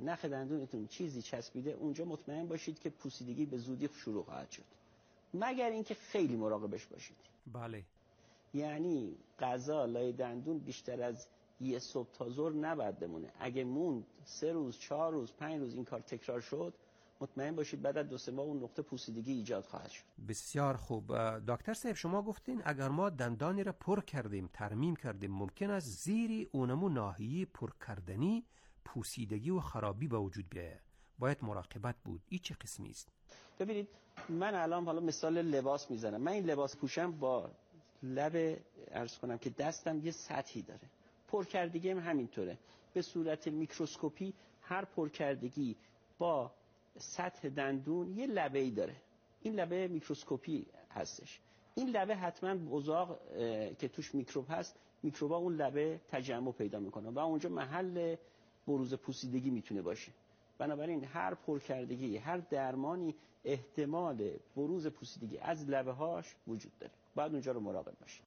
نخ دندونتون چیزی چسبیده اونجا مطمئن باشید که پوسیدگی به زودی شروع خواهد شد، مگر اینکه خیلی مراقبش باشید. بله. یعنی غذا لای دندون بیشتر از یه صبح تا ظهر نباید بمونه. اگه موند 3 روز 4 روز 5 روز این کار تکرار شد، مطمئن باشید بعد از 2-3 ماه اون نقطه پوسیدگی ایجاد خواهد شد. بسیار خوب. دکتر صاحب شما گفتین اگر ما دندانی را پر کردیم، ترمیم کردیم، ممکن است زیر اونمون ناحیه پر کردنی پوسیدگی و خرابی به وجود بیاید. باید مراقبت بود. این چه قسمی است؟ ببینید من الان حالا مثال لباس میزنم. من این لباس پوشم با لب عرض کنم که دستم یه سطحی داره. پرکردگی هم همینطوره. به صورت میکروسکوپی هر پرکردگی با سطح دندون یه لبه‌ای داره. این لبه میکروسکوپی هستش. این لبه حتما بزاق که توش میکروب هست، میکروبا اون لبه تجمع پیدا میکنه و اونجا محل بروز پوسیدگی میتونه باشه. بنابراین هر پرکردگی، هر درمانی احتمال بروز پوسیدگی از لبه هاش وجود داره. باید اونجا رو مراقب باشید.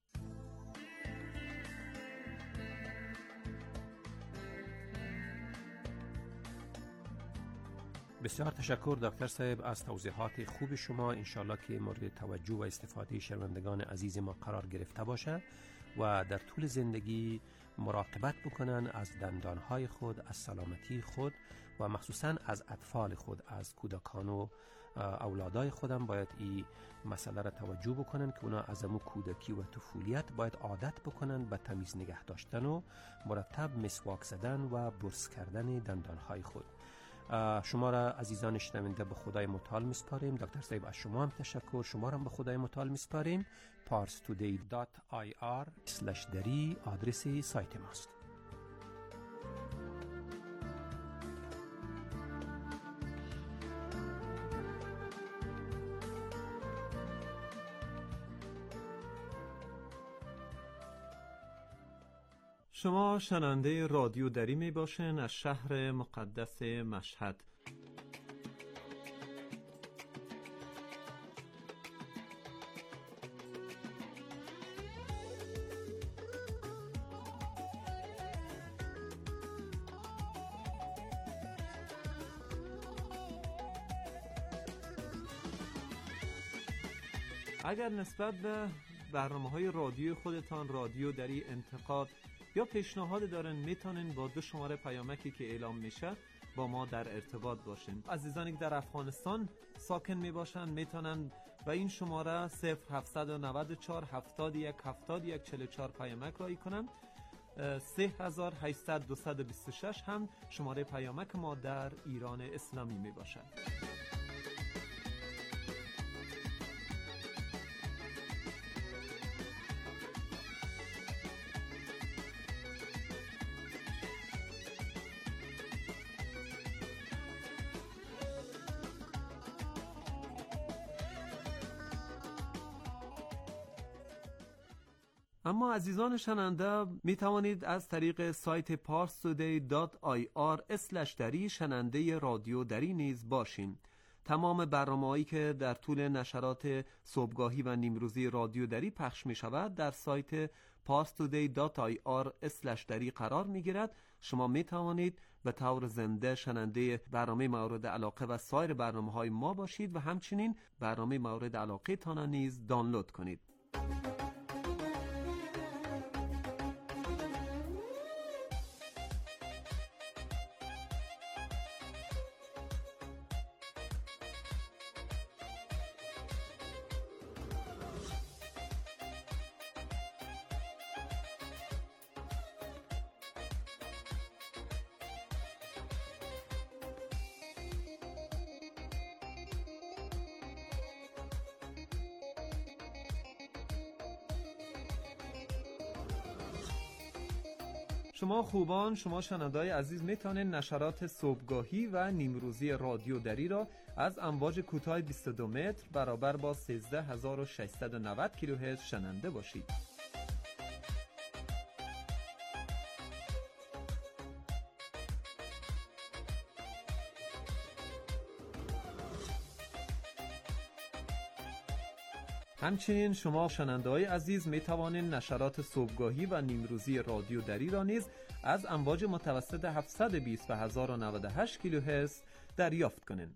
بسیار تشکر دکتر صاحب از توضیحات خوب شما. انشالله که مورد توجه و استفاده شنوندگان عزیز ما قرار گرفته باشه و در طول زندگی مراقبت بکنن از دندانهای خود، از سلامتی خود و مخصوصا از اطفال خود، از کودکان و اولادای خودم باید این مسئله را توجه بکنن که اونا از امو کودکی و طفولیت باید عادت بکنن به تمیز نگه داشتن و مرتب مسواک زدن و برس کردن دندانهای خود. شما را عزیزان شنونده به خدای متعال میسپاریم. دکتر صاحب از شما هم تشکر. شما را به خدای متعال میسپاریم. parstoday.ir/dari آدرس سایت ماست. شما شنونده رادیو دری می باشین از شهر مقدس مشهد. اگر نسبت به برنامه‌های رادیو خودتان رادیو دری انتقاد یا پیشنهاد دارن میتونن با 2 شماره پیامکی که اعلام میشه با ما در ارتباط باشین. عزیزانی که در افغانستان ساکن میباشن میتونن و این شماره 0794 71 71 44 پیامک رای کنن. 3800 هم شماره پیامک ما در ایران اسلامی میباشد. اما عزیزان شنونده می توانید از طریق سایت parstoday.ir/dari شنونده رادیو دری نیز باشین. تمام برنامه‌هایی که در طول نشرات صبحگاهی و نیمروزی رادیو دری پخش می شود در سایت parstoday.ir/dari قرار می گیرد. شما می توانید به طور زنده شنونده برنامه مورد علاقه و سایر برنامه‌های ما باشید و همچنین برنامه مورد علاقه تان نیز دانلود کنید. شما خوبان، شما شنونده‌های عزیز میتونید نشرات صبحگاهی و نیمروزی رادیو دری را از امواج کوتاه 22 متر برابر با 13690 کیلوهرتز شنونده باشید. همچنین شما شنونده‌های عزیز می توانید نشرات صبحگاهی و نیمروزی رادیو دری را نیز از امواج متوسط 720 و 1098 کیلوهرتز دریافت کنین.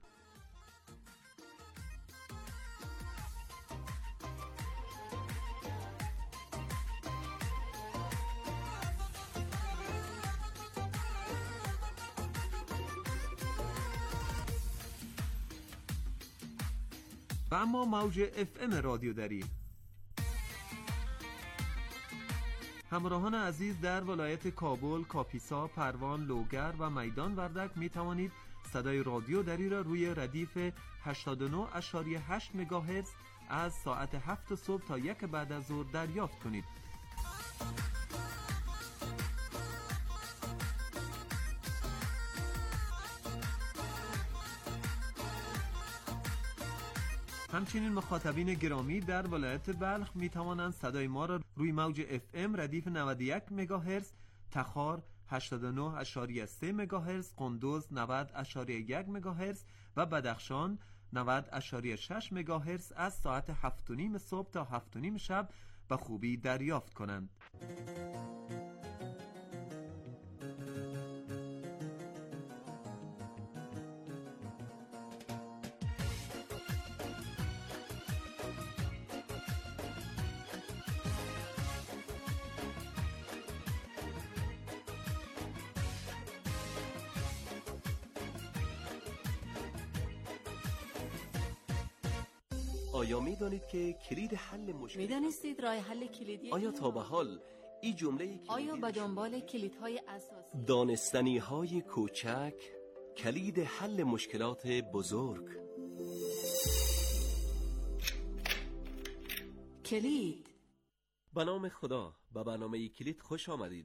و اما موج FM رادیو دری. همراهان عزیز، در ولایت کابل، کاپیسا، پروان، لوگر و میدان وردک می توانید صدای رادیو دری را روی ردیف 89.8 مگاهرتز از ساعت 7 صبح تا 1 بعد از ظهر دریافت کنید. همچنین مخاطبین گرامی در ولایت بلخ می توانند صدای ما را روی موج FM ردیف 91 مگاهرتز، تخار 89.3 مگاهرتز، قندوز 90.1 مگاهرتز و بدخشان 90.6 مگاهرتز از ساعت 7:30 صبح تا 7:30 شب به خوبی دریافت کنند. آیا می‌دانید که کلید حل مشکل می‌دانستید راه حل کلیدی؟ آیا تا به حال این جمله آیا به دنبال کلیدهای اساسی دانستنی‌های کوچک کلید حل مشکلات بزرگ؟ کلید. به نام خدا، به برنامه کلید خوش آمدید.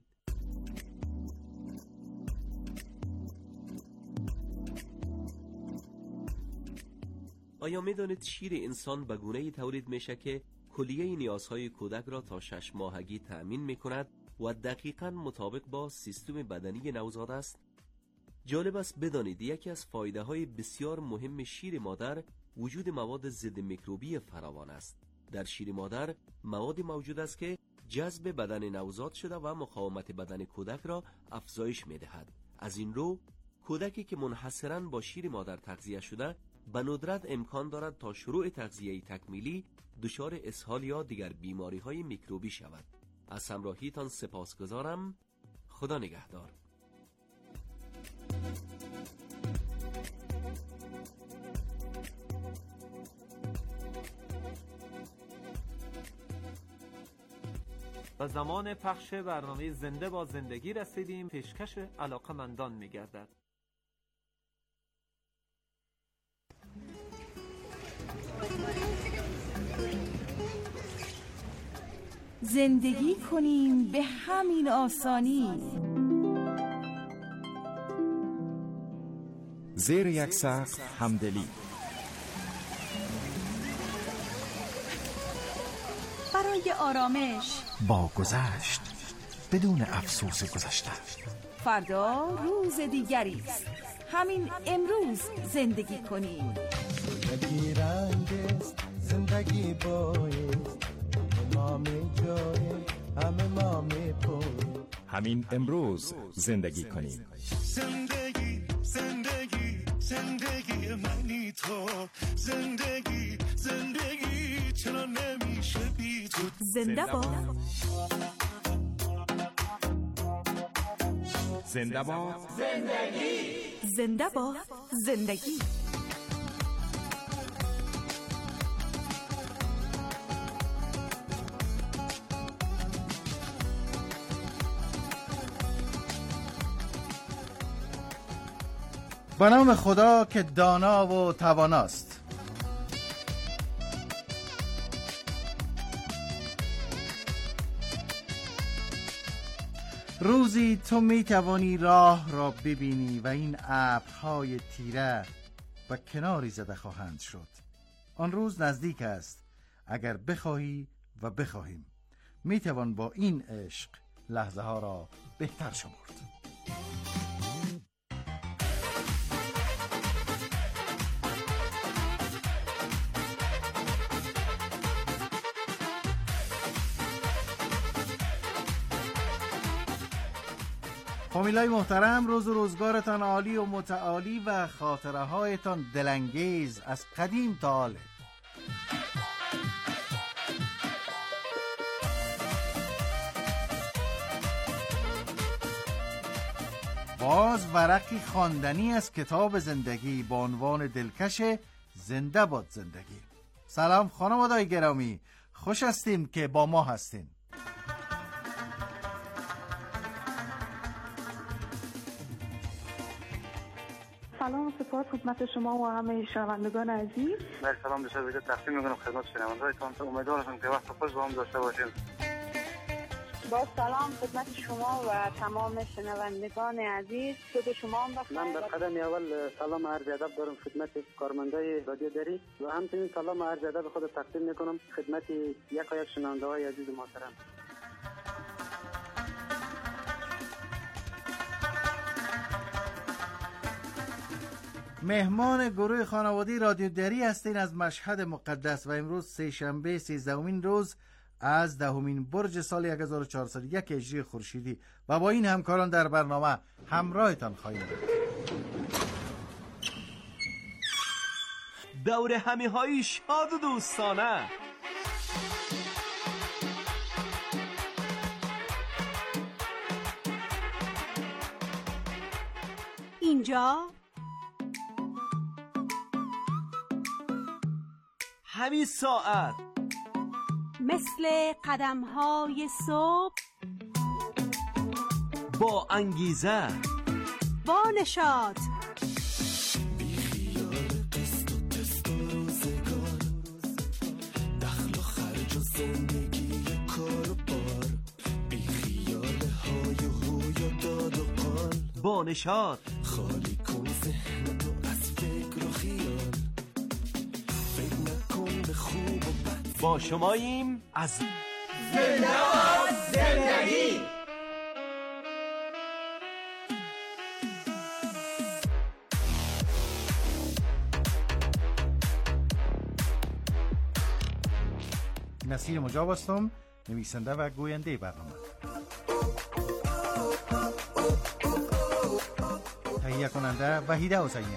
آیا می‌دانید شیر انسان به گونه‌ای تولید میشه که کلیه نیازهای کودک را تا 6 ماهگی تأمین می‌کند و دقیقاً مطابق با سیستم بدنی نوزاد است؟ جالب است بدانید یکی از فایده‌های بسیار مهم شیر مادر وجود مواد ضد میکروبی فراوان است. در شیر مادر مواد موجود است که جذب بدن نوزاد شده و مقاومت بدن کودک را افزایش می‌دهد. از این رو کودکی که منحصراً با شیر مادر تغذیه شده به ندرت امکان دارد تا شروع تغذیه تکمیلی دچار اسهال یا دیگر بیماری‌های میکروبی شود. از همراهیتان سپاسگزارم. خدا نگهدار. و زمان پخش برنامه زنده با زندگی رسیدیم. پیشکش علاقه‌مندان می‌گردد. زندگی کنیم به همین آسانی. زیر یک سقف همدلی. برای آرامش با گذشت بدون افسوس گذشته. فردا روز دیگری است. همین امروز زندگی کنیم. زندگی رنگ است، زندگی بایست، همین امروز زندگی کنیم. زندگی زندگی زندگی منی تو، زندگی زندگی چرا نمیشه بی تو. زنده باد، زنده باد زندگی، زنده باد زندگی. به نام خدا که دانا و تواناست. روزی تو می توانی راه را ببینی و این ابرهای تیره به کناری زده خواهند شد. آن روز نزدیک است. اگر بخواهی و بخواهیم می توان با این عشق لحظه ها را بهتر شمرد. فامیلای محترم، روز و روزگارتان عالی و متعالی و خاطره هایتان دلانگیز از قدیم تا حاله. باز ورقی خواندنی از کتاب زندگی با عنوان دلکش زنده باد زندگی. سلام خانواده‌های گرامی، خوش هستیم که با ما هستین. سلام و سپاس خدمت شما و همه شنوندگان عزیز. در سلام به شما تقدیم می‌کنم خدمت شنوندگانتان. امیدوارم که وقت خوش با هم داشته باشیم. با سلام خدمت شما و تمام شنوندگان عزیز. صبح شما هم بخیر. من در قدم اول سلام عرض ادب دارم خدمت کارمندای رادیو دری و همچنین سلام عرض ادب خود تقدیم می‌کنم خدمت یک شنونده‌های عزیز محترم. مهمان گروه خانوادگی رادیو دری هستین از مشهد مقدس و امروز سه‌شنبه 13مین روز از 10مین برج سال 1401 هجری خورشیدی و با این همکاران در برنامه همراهتان خواهیم بود. دور همی‌های شاد و دوستانه. اینجا همین ساعت مثل قدم‌های صبح با انگیزه، با نشاط، با نشاط خالی کن ذهنتو از فکر و خیال، فکر نکن به خوب و بد. با شماییم از زنده باد زندگی. نصیر مجاب هستم، نویسنده و گوینده برنامه. تهیه کننده وحیده حسینی،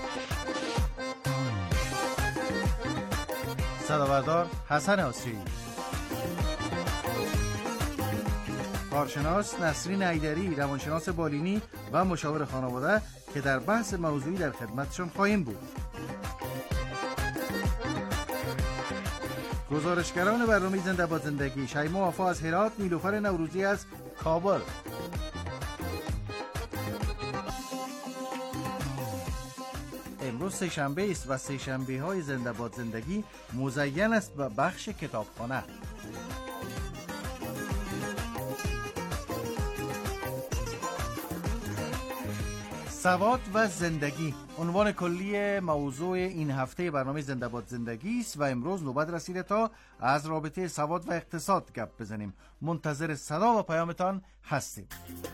صدابردار حسن آسیری، کارشناس نسرین ایدری، روانشناس بالینی و مشاور خانواده که در بحث موضوعی در خدمتشون خواهیم بود. گزارشگران برنامه زنده باد زندگی: شیما وفا از هرات، نیلوفر نوروزی از کابل. امروز سه‌شنبه است و سه‌شنبه های زنده باد زندگی مزین است به بخش کتابخانه. سواد و زندگی عنوان کلی موضوع این هفته برنامه زنده باد زندگی است و امروز نوبت رسیده تا از رابطه سواد و اقتصاد گپ بزنیم. منتظر صدا و پیامتان هستیم.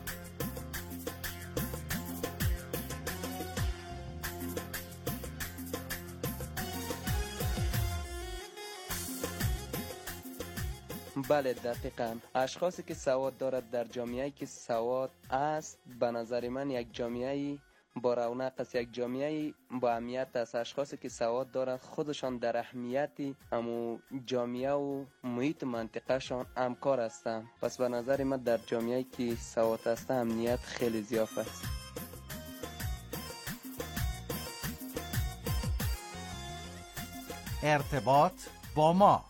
بله دقیقاً. اشخاصی که سواد دارد در جامعه‌ای که سواد است، به نظر من یک جامعه‌ای با رونق است، یک جامعه‌ای با اهمیت است. اشخاصی که سواد دارند خودشان در اهمیتی همو جامعه و محیط منطقه شان همکار هستند. پس به نظر من در جامعه‌ای که سواد است امنیت خیلی زیاد است. ارتباط با ما.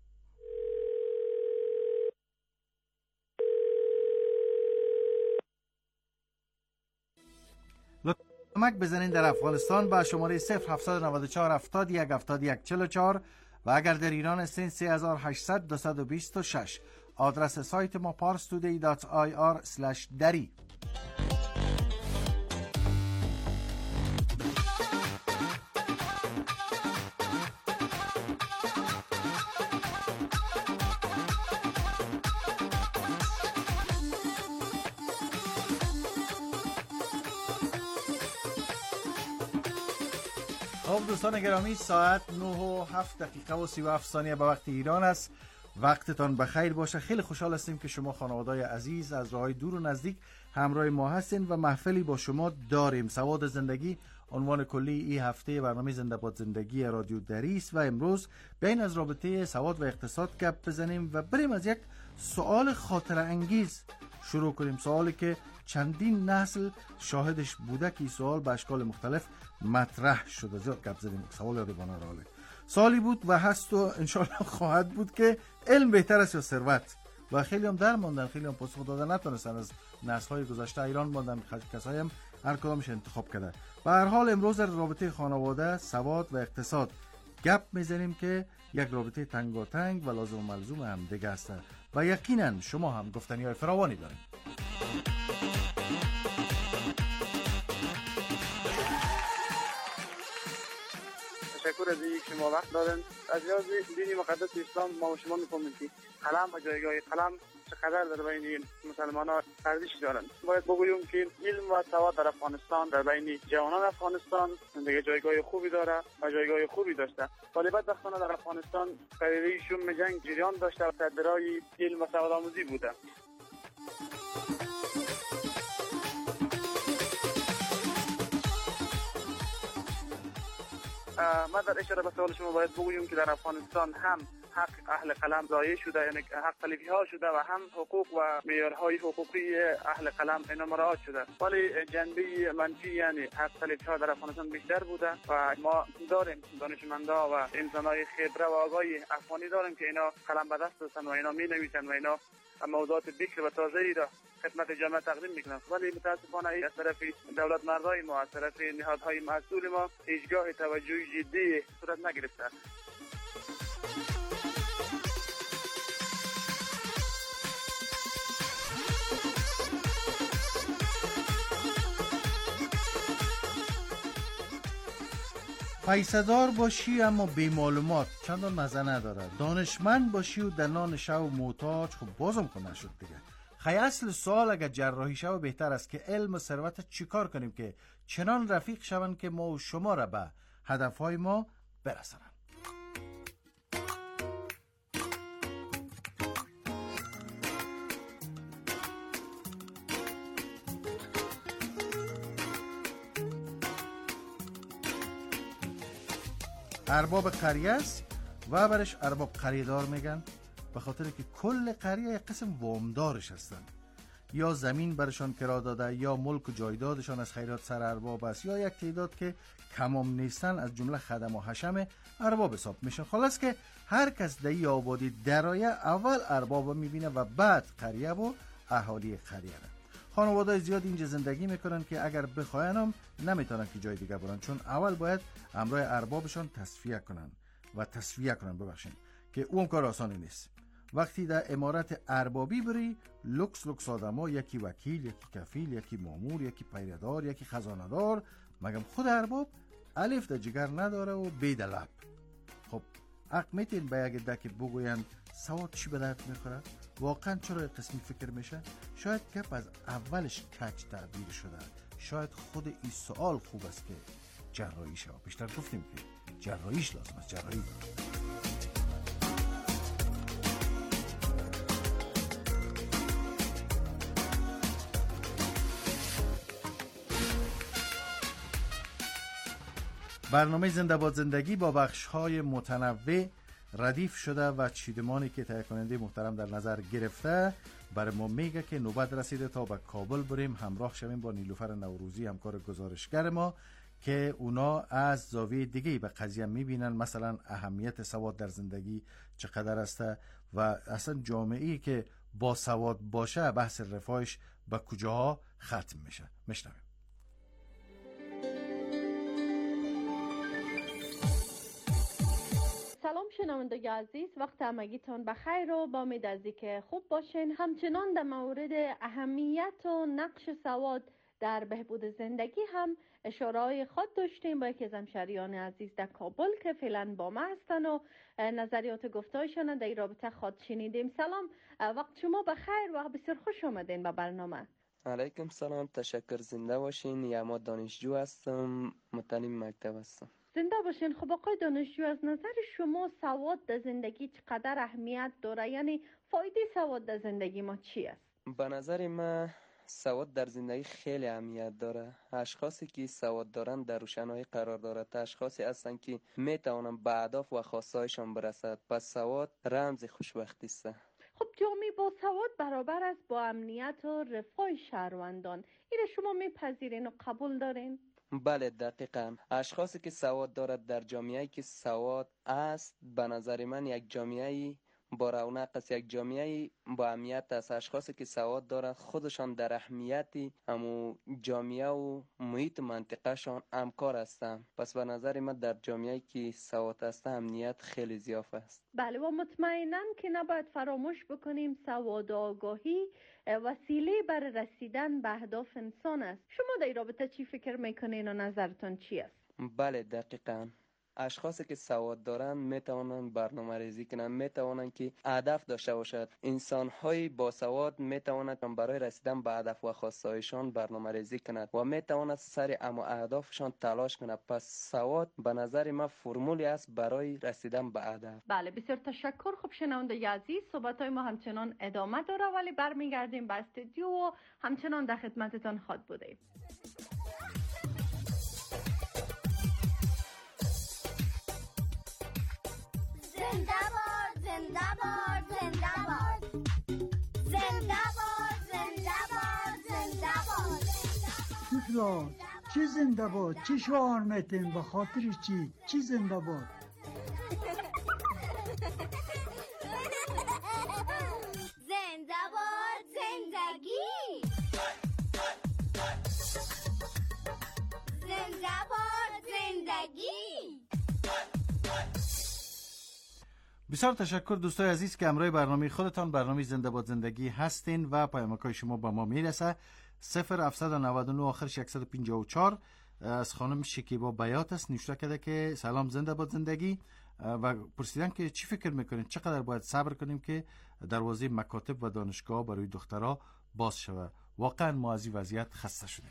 کمک بزنین در افغانستان با شماره 0794 71 71 44 و اگر در ایران هستین 3800 226. آدرس سایت ما parstoday.ir/dari. خب دوستان گرامی، ساعت 9:07 و 37 به وقت ایران است وقتتان بخیر باشه. خیلی خوشحال هستیم که شما خانواده‌های عزیز از راه‌های دور و نزدیک همراه ما هستین و محفلی با شما داریم. سواد زندگی عنوان کلی این هفته برنامه زنده باد زندگی رادیو دری است و امروز بیاین از رابطه سواد و اقتصاد گپ بزنیم و بریم از یک سوال خاطره انگیز شروع کنیم. سوالی که چندین نسل شاهدش بوده که این سوال به اشکال مختلف مطرح شده. زیاد گپ زدیم. سوال یادبانه راله. سوالی بود و هست و انشالله خواهد بود که علم بهتر است یا ثروت؟ و خیلی هم در ماندن، خیلی هم پاسخ دادن نتونستن، از نسل‌های گذشته ایران ماندن، کسایی هم هر کدامش انتخاب کرده. به هر حال امروز در رابطه خانواده، سواد و اقتصاد گپ میزنیم که یک رابطه تنگاتنگ و لازم و ملزوم هم دیگه است و یقینا شما هم گفتنی‌های فراوانی دارید. تشکر از اینکه شما وقت دادن. از لحاظ دینی مقدس اسلام ما و شما می‌فهمیم که قلم و جایگاه قلم چقدر در بین مسلمانان ارزش دارند. باید بگوییم که علم و سواد در افغانستان در بین جوانان افغانستان دیگه جایگاه خوبی داره و جایگاه خوبی داشته. ولی بدبختانه در افغانستان قریه شوم جنگ جریان داشته و تدبیرهای علم و سواد آموزی بوده. ما در اشاره به سوال شما باید بگوییم که در افغانستان هم حق اهل قلم ضایع شده، یعنی حق تلفی ها شده و هم حقوق و معیارهای حقوقی اهل قلم اینا مراعات شده. ولی جنبه منفی یعنی حق تلفی ها در افغانستان بیشتر بوده و ما داریم دانشمندا و انسانای خبره و آگاهی افغانی داریم که اینا قلم به دست دستن و اینا می نویسن و اینا موضوعات بکر و تازه‌ای را خدمت جامعه تقدیم میکنن. ولی متاسفانه از طرف دولت مردای ما، از طرف نهادهای مسئول ما هیچگاه توجه جدی صورت نگرفته. پیسه‌دار باشی اما بی معلومات چندان مزه نداره. دانشمند باشی و در نان شو محتاج، خب بازم خود نشد دیگه. خیلی اصل سوال اگر جراحی شو بهتر است که علم و ثروت چیکار کنیم که چنان رفیق شوند که ما و شما را به هدفهای ما برسانند. ارباب قریه است و برش ارباب قریه‌دار میگن به خاطر که کل قریه یک قسم وامدارش هستن. یا زمین برشان کرا داده یا ملک و جایدادشان از خیرات سر ارباب است یا یک تعداد که کمام نیستن از جمله خدم و حشم ارباب حساب میشن. خلاص که هر کس در این آبادی درایه اول ارباب میبینه و بعد قریه و اهالی قریه را. خانواده زیاد اینجا زندگی میکنن که اگر بخواین هم نمیتونن که جای دیگه برن، چون اول باید امرای اربابشان تصفیه کنن ببخشید که اون کار آسانی نیست. وقتی در امارت اربابی بری لکس آدما، یکی وکیل، یکی کفیل، یکی مامور، یکی پیردار، یکی خزانه‌دار، مگم خود ارباب الف در جگر نداره و بید لب. خب حق میتین به یک دکت بگوین سواد چی به درد میخوره؟ واقعا چرا قسمی فکر میشه؟ شاید گپ از اولش کج تعبیر شده. شاید خود این سوال خوب است که جراحی شود. بیشتر گفتیم که جراحیش لازم است. جراحی برنامه زنده باد زندگی با بخش‌های متنوع ردیف شده و چیدمانی که تهیه کننده محترم در نظر گرفته برای ما میگه که نوبت رسیده تا به کابل بریم همراه شویم با نیلوفر نوروزی همکار گزارشگر ما که اونا از زاویه دیگه به قضیه میبینن، مثلا اهمیت سواد در زندگی چقدر است و اصلا جامعه‌ای که با سواد باشه بحث رفاهش به کجاها ختم میشه. میشنویم. سلام شنوندگان عزیز، وقت همگیتان بخیر و با امید از اینکه خوب باشین. همچنان در مورد اهمیت و نقش سواد در بهبود زندگی هم اشاره‌های خود داشتیم با یکی از همشهریان عزیز در کابل که فعلا با ما هستن و نظریات گفته‌هایشان در این رابطه خود شنیدیم. سلام، وقت شما بخیر و بسیار خوش آمدین به برنامه. علیکم سلام، تشکر، زنده باشین. یا ما دانشجو هستم، متعلم مکتب هستم. زنده باشین. خب آقای دانشجو، از نظر شما سواد در زندگی چقدر اهمیت داره؟ یعنی فایده سواد در زندگی ما چی است؟ به نظر من سواد در زندگی خیلی اهمیت داره. اشخاصی که سواد دارن در روشنایی قرار دارد، اشخاصی هستند که میتوانند به اهداف و خواستهایشان برسند. پس سواد رمز خوشبختی است. خب جامعه با سواد برابر است با امنیت و رفاه شهروندان. این شما میپذیرین و قبول دارین؟ بله دقیقاً. اشخاصی که سواد دارد در جامعه‌ای که سواد است، به نظر من یک جامعه‌ای با رونق است، یک جامعه‌ای با اهمیت است. اشخاصی که سواد دارند خودشان در اهمیتی همو جامعه و محیط منطقه‌شان همکار هستند. پس به نظر من در جامعه‌ای که سواد است امنیت خیلی زیاف است. بله، و مطمئناً که نباید فراموش بکنیم سواد و آگاهی وسیله برای رسیدن به اهداف انسان است. شما در این رابطه چی فکر میکنین و نظرتون چی است؟ بله دقیقاً. اشخاصی که سواد دارن میتوانند برنامه ریزی کنند، میتوانند که هدف داشته باشد. انسان‌های با سواد میتوانند برای رسیدن به هدف و خواستهایشان برنامه ریزی کنند و میتوانند سر اهدافشان تلاش کنند. پس سواد به نظر من فرمولی است برای رسیدن به هدف. بله، بسیار تشکر. خب شنونده عزیز، صحبت‌های ما همچنان ادامه داره، ولی برمیگردیم به استودیو و همچنان در خدمتتان خواهد بودیم. زنده باد، زنده باد، زنده باد. زنده باد، زنده باد، زنده باد. دوستان، چی زنده باد؟ چی شعار میتین؟ به خاطر چی زنده باد؟ زنده باد زندگی. زنده باد زندگی. بسیار تشکر دوستای عزیز که همراه برنامه خودتان برنامه زنده باد زندگی هستین و پیامک‌های شما با ما میرسه. 0799 آخرش 154 از خانم شکیبا بیات است. نوشته کرده که سلام، زنده باد زندگی، و پرسیدن که چی فکر میکنید چقدر باید صبر کنیم که دروازه مکاتب و دانشگاه برای دخترها باز شود؟ واقعا ما از این وضعیت خسته شدیم.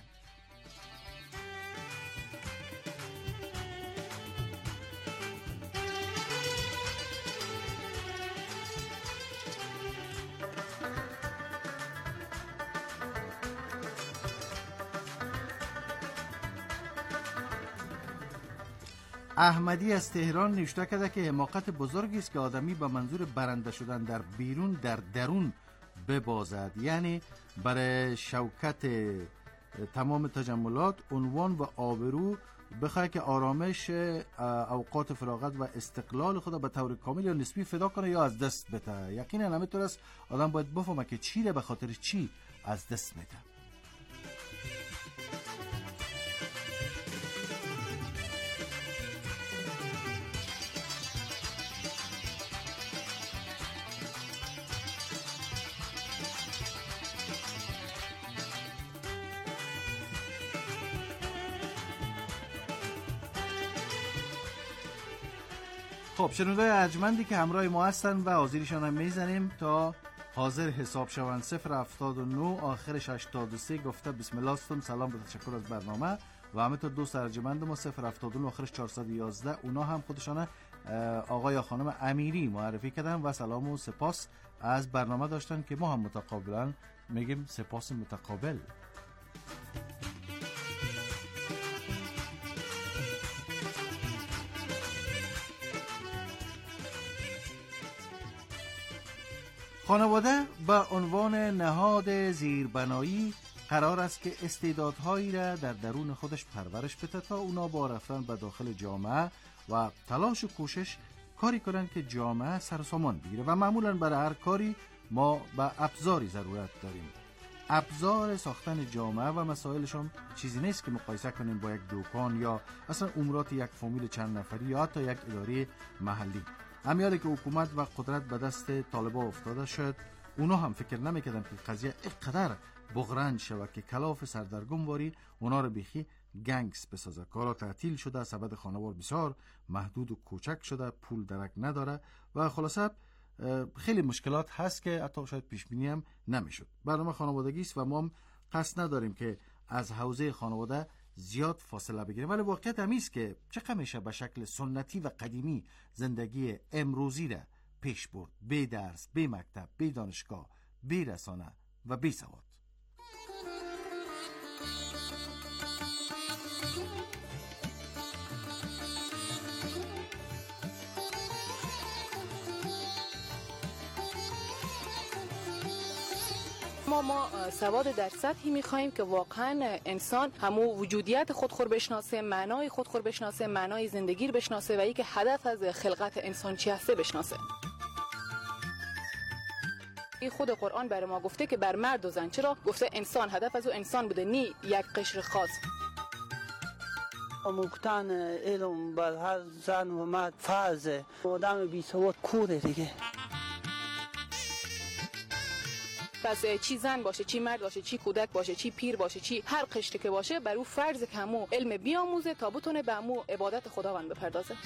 احمدی از تهران نوشته کرده که حماقت بزرگی است که آدمی به منظور برنده شدن در بیرون در درون ببازد. یعنی برای شوکت تمام تجملات، عنوان و آبرو بخواه که آرامش اوقات فراغت و استقلال خود به طور کامل یا نسبی فدا کنه یا از دست بده. یقینا همینطور است. آدم باید بفهمه که چی به خاطر چی از دست میده. خب شنونده ارجمندی که همراه ما هستن و حاضرشان هم میزنیم تا حاضر حساب شوند. 079 آخرش 83 گفته بسم الله استم، سلام و تشکر از برنامه. و همینطور دوست ارجمند ما 079 آخرش 411 اونا هم خودشان آقای یا خانم امیری معرفی کردن و سلام و سپاس از برنامه داشتن که ما هم متقابلا میگیم سپاس متقابل. خانواده به عنوان نهاد زیربنایی قرار است که استعدادهایی را در درون خودش پرورش بده تا اونا با رفتن به داخل جامعه و تلاش و کوشش کاری کنند که جامعه سرسامان بگیره. و معمولا برای هر کاری ما به ابزاری ضرورت داریم. ابزار ساختن جامعه و مسائلشون چیزی نیست که مقایسه کنیم با یک دکان یا اصلا امورات یک فامیل چند نفری یا حتی یک اداره محلی. همیالی که حکومت و قدرت به دست طالبا افتاده شد، اونا هم فکر نمیکردن که قضیه اینقدر بغرنج شود که کلاف سردرگم واری اونا رو بیخی گنگس بسازه. کارا تعطیل شده، سبد خانوار بسیار محدود و کوچک شده، پول درک نداره و خلاصه خیلی مشکلات هست که حتی شاید پیش بینی هم نمیشد. برنامه خانوادگی است و ما هم قصد نداریم که از حوزه خانواده زیاد فاصله بگیریم. ولی واقعیت هم است که چقدر میشه به شکل سنتی و قدیمی زندگی امروزی را پیش برد، بی درس، بی مکتب، بی دانشگاه، بی رسانه و بی سواد. ما سواد در سطحی می‌خوایم که واقعا انسان همو وجودیت خودخور بشناسه، معنای خودخور بشناسه، معنای زندگی رو بشناسه و اینکه هدف از خلقت انسان چی هسته بشناسه. این خود قرآن بر ما گفته که بر مرد و زن، چرا گفته انسان هدف از او انسان بوده، نی یک قشر خاص. آموختن علم بر هر زن و مرد فرض، آدم بی سواد کوره دیگه. پس چی زن باشه، چی مرد باشه، چی کودک باشه، چی پیر باشه، چی هر قشری که باشه، بر او فرض که همو علم بیاموزه تا بتونه به همو عبادت خداوند بپردازه.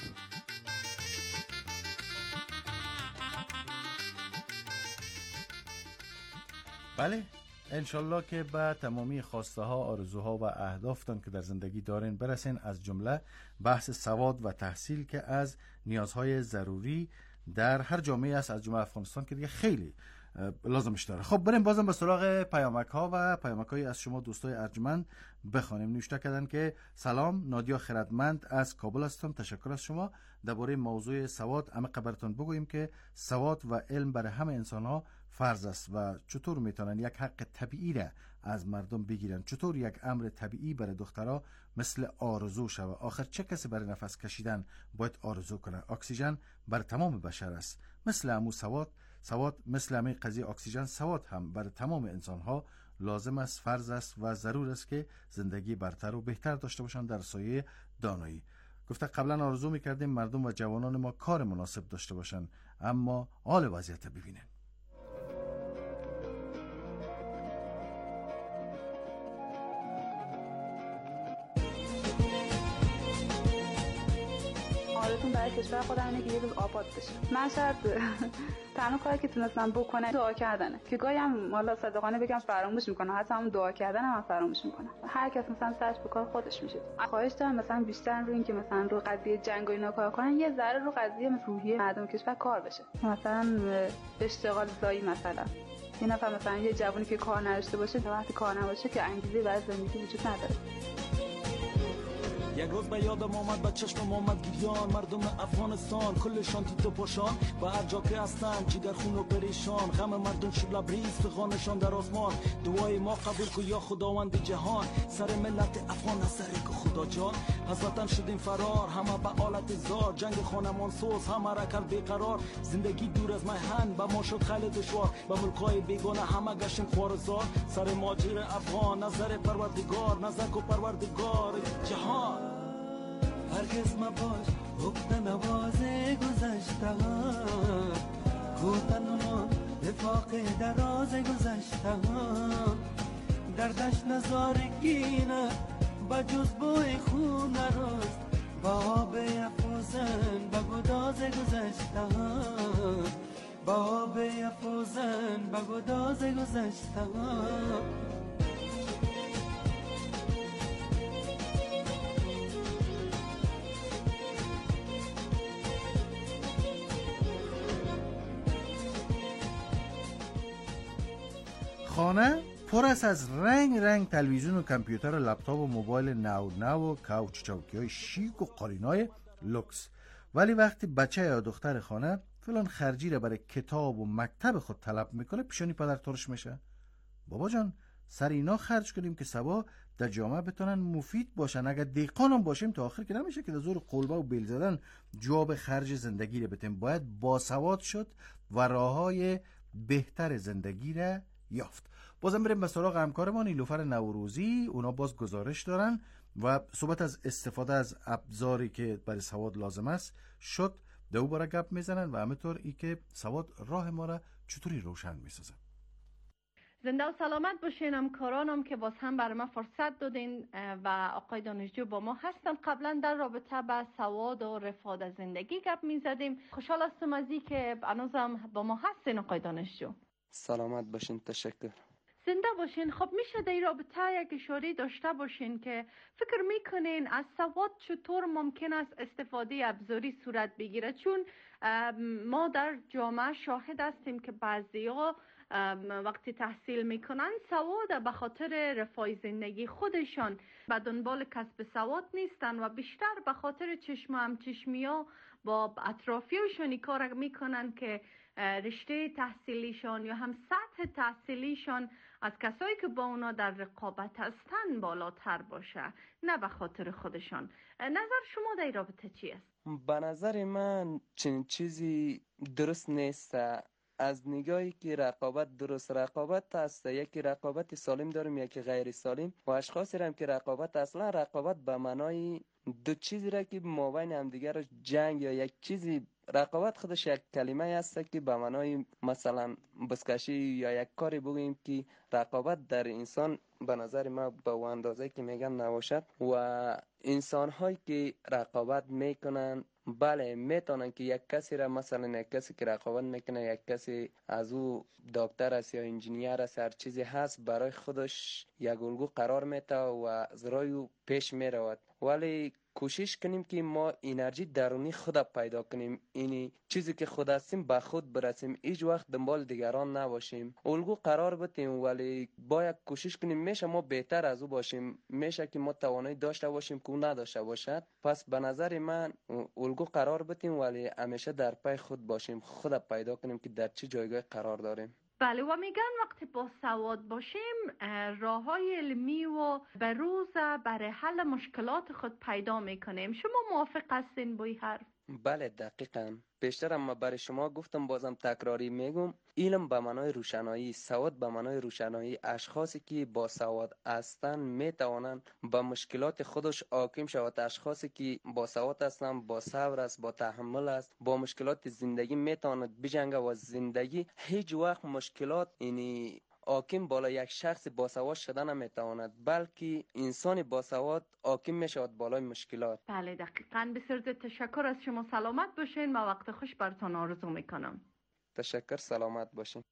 بله، انشالله که به تمامی خواسته ها، آرزوها و اهدافتان که در زندگی دارین برسین، از جمله بحث سواد و تحصیل که از نیازهای ضروری در هر جامعه است، از جمله افغانستان که دیگه خیلی لازمش داره. خب بریم بازم به سراغ پیامک ها و پیامک های از شما دوستای ارجمند بخوانیم. نوشته کردن که سلام، نادیا خردمند از کابل هستم، تشکر از شما. درباره موضوع سواد همه خبرتون بگوییم که سواد و علم برای همه انسان ها فرض است و چطور میتونن یک حق طبیعی را از مردم بگیرن، چطور یک امر طبیعی برای دخترها مثل آرزو شود. آخر چه کسی برای نفس کشیدن باید آرزو کنه؟ اکسیژن بر تمام بشر است، مثل همون سواد مثل همه قضیه اکسیژن، سواد هم برای تمام انسان ها لازم است، فرض است و ضرور است که زندگی برتر و بهتر داشته باشند در سایه دانایی. گفته قبلا آرزو میکردیم مردم و جوانان ما کار مناسب داشته باشند، اما حال وضعیت ببینن. آرزوم برای کشور خودم اینه که یه روز آباد بشه. من شاید تنها کاری که تونستم بکنم دعا کردنه، که گاهی هم حالا صادقانه بگم فراموش میکنم، حتی همون دعا کردن هم فراموش میکنم. هر کس مثلا سرش به کار خودش میشه. خواهش دارم مثلا بیشتر روی این که مثلا رو قضیه جنگ و اینا کار کنن، یه ذره رو قضیه روحیه مردم کشور کار بشه. مثلا اشتغال زایی، مثلا یه نفر مثلا یه جوونی که کار نداشته باشه تا وقتی کار نباشه که انگیزه برای زندگی وجود نداره. یک روز به یادم آمد، به چشمم آمد گریان مردم افغانستان، کلشان تیت پاشان و هر جا که هستن جگر خون و پریشان. غم مردم شد لبریز، فغانشان در آسمان. دعای ما قبول کو یا خداوند جهان، سر ملت افغان از سر که خدا جان. از وطن شدیم فرار، همه به حالت زار، جنگ خانمان سوز همه را کرد بیقرار. زندگی دور از میهن به ما شد خیلی دشوار، به ملکای بیگانه همه گشتیم خوارزار. سر ماجر افغان نظر پروردگار، نظر کو پروردگار جهان. هرگز مباش حکم نواز گذشته ها، کوتن و نفاق دراز گذشته ها. دردش نزارگی نه با جز بوی خون نراست، با آب افروزن با گداز گذشته ها، با آب افروزن با گداز گذشته ها. خانه پر است از رنگ رنگ تلویزیون و کامپیوتر و لپتاپ و موبایل نو و کاوچ چوکی‌های شیک و قالینای لوکس. ولی وقتی بچه یا دختر خانه فلان خرجی را برای کتاب و مکتب خود طلب میکنه، پیشانی پدر ترش میشه. بابا جان سر اینا خرج کنیم که سبا در جامعه بتونن مفید باشن. اگر دیقان هم باشیم تا آخر که نمیشه که در زور قلبه و بیل زدن جواب خرج زندگی را بتیم. باید باسواد شد و راههای بهتر زندگی را یافت. بازم بریم به سراغ همکارمان نیلوفر نوروزی. اونا باز گزارش دارن و صحبت از استفاده از ابزاری که برای سواد لازم است شد، دو باره گپ میزنن و همینطور ای که سواد راه ما را چطوری روشن میسازه. زنده و سلامت باشین همکارانم که باز هم برای ما فرصت دادین و آقای دانشجو با ما هستن. قبلا در رابطه با سواد و رفاه زندگی گپ میزدیم. خوشحال هستم از این که هنوزم با ما هستین آقای دانشجو. سلامت باشین، تشکر. زنده باشین. خب میشه در رابطه یک اشاره داشته باشین که فکر میکنین از سواد چطور ممکن است استفاده ابزاری صورت بگیره؟ چون ما در جامعه شاهد هستیم که بعضیا وقتی تحصیل میکنن سواد به خاطر رفاه زندگی خودشان به دنبال کسب سواد نیستن و بیشتر به خاطر چشم همچشمی ها با اطرافیانشان کار میکنن که رشته تحصیلیشان یا هم سطح تحصیلیشان از کسایی که با اونا در رقابت هستن بالاتر باشه، نه به خاطر خودشان. نظر شما در رابطه چی است؟ به نظر من چنین چیزی درست نیست. از نگاهی که رقابت درست رقابت است، یکی رقابت سالم داریم یکی غیر سالم و اشخاصی هم که رقابت اصلا رقابت به معنای دو چیزی را که مابین هم دیگر جنگ یا یک چیزی، رقابت خودش یک کلمه است که به معنای مثلا بسکشی یا یک کاری بگوییم که رقابت در انسان به نظر ما به اندازه که میگم نباشد و انسان هایی که رقابت میکنن بله میتونن که یک کسی را مثلا یک کسی که رقابت میکنه یک کسی از او دکتر است یا انجینیر است هر چیزی هست برای خودش یک الگو قرار میده و از راه او پیش میرود، ولی کوشش کنیم که ما انرژی درونی خود پیدا کنیم، اینی چیزی که خود هستیم به خود برسیم، هیچ وقت دنبال دیگران نباشیم، الگو قرار بدیم ولی باید کوشش کنیم میشه ما بهتر از او باشیم، میشه که ما توانایی داشته باشیم که او نداشته باشد. پس به نظر من الگو قرار بدیم ولی همیشه در پای خود باشیم، خود پیدا کنیم که در چه جایگاه قرار داریم. بله و میگن وقتی با سواد باشیم راه‌های علمی و بروز برای حل مشکلات خود پیدا میکنیم. شما موافق هستین با این حرف؟ بله دقیقاً. بیشتر اما برای شما گفتم بازم تکراری میگم، علم به معنای روشنایی، سواد به معنای روشنایی. اشخاصی که با سواد هستند میتوانند با مشکلات خودش حاکم شوند. اشخاصی که با سواد هستند با صبر است، با تحمل است، با مشکلات زندگی میتواند بجنگه و زندگی هیچ وقت مشکلات یعنی حاکم بالا یک شخص باسواد شدن نمیتواند، بلکه انسان باسواد حاکم میشود بالای مشکلات. بله دقیقاً. بسیار زیاد تشکر از شما. سلامت باشین. ما وقت خوش براتون آرزو میکنم. تشکر. سلامت باشین.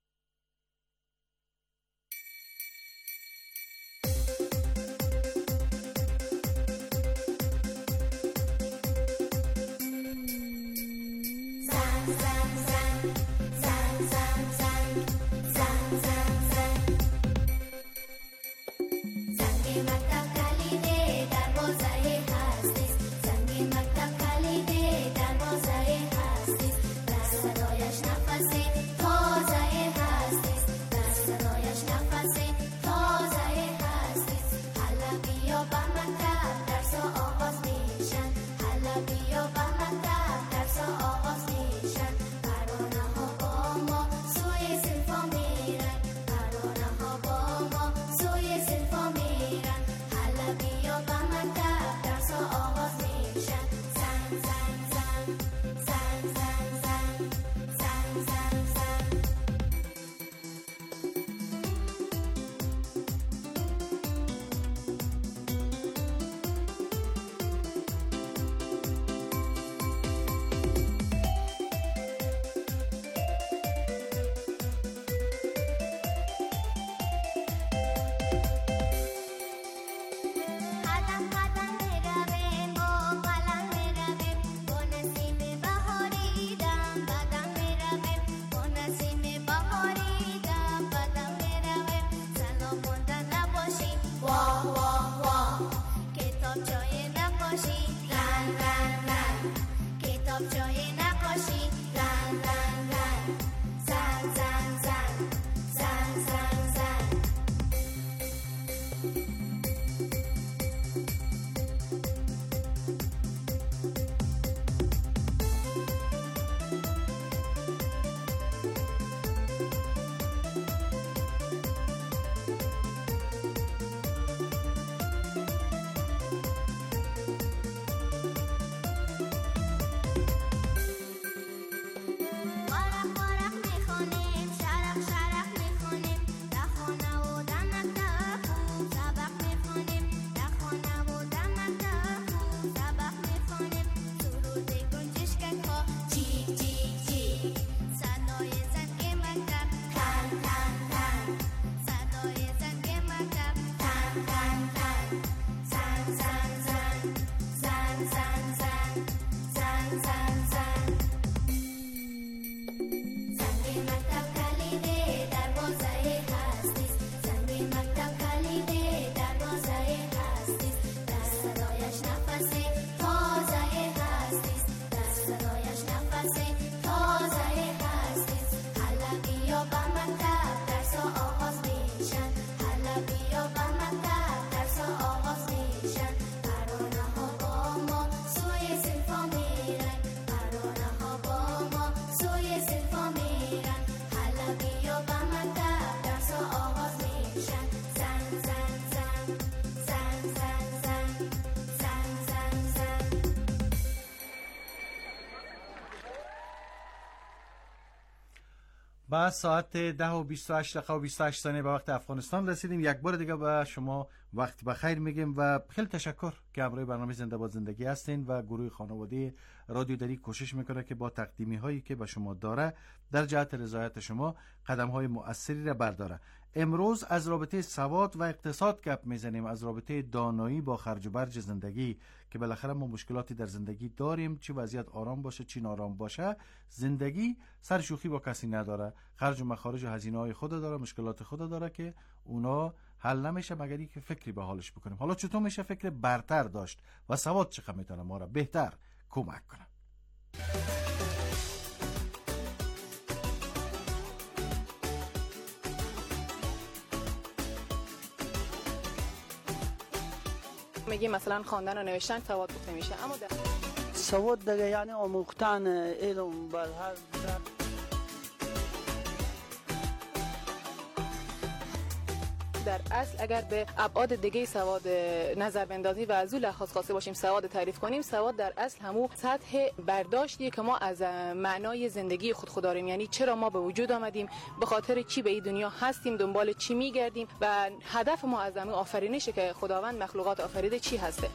بعد ساعت 10:28 به وقت افغانستان رسیدیم. یک بار دیگه به شما وقت بخیر میگیم و خیلی تشکر که همراه برنامه زنده باد زندگی هستین و گروه خانواده رادیو دری کوشش میکنه که با تقدیمی هایی که به شما داره در جهت رضایت شما قدم های مؤثری را برداره. امروز از رابطه سواد و اقتصاد گپ میزنیم، از رابطه دانایی با خرج و برج زندگی که بالاخره ما مشکلاتی در زندگی داریم، چه وضعیت آرام باشه چه نارام باشه، زندگی سر شوخی با کسی نداره، خرج و مخارج و هزینه های خود داره، مشکلات خود داره که اونا حل نمیشه مگر اینکه فکری به حالش بکنیم. حالا چطور میشه فکر برتر داشت و سواد چقدر میتونه ما را بهتر کمک کنه؟ میگه مثلا خواندن و نوشتن سواد گفته میشه، اما سواد دیگه یعنی آموختن علم بر هر در اصل اگر به ابعاد دیگه سواد نظر بندازی و از اون لحاظ خواسته باشیم سواد تعریف کنیم، سواد در اصل همون سطح برداشتیه که ما از معنای زندگی خود داریم، یعنی چرا ما به وجود آمدیم، به خاطر چی به این دنیا هستیم، دنبال چی میگردیم و هدف ما از همین آفرینشه که خداوند مخلوقات آفریده چی هسته.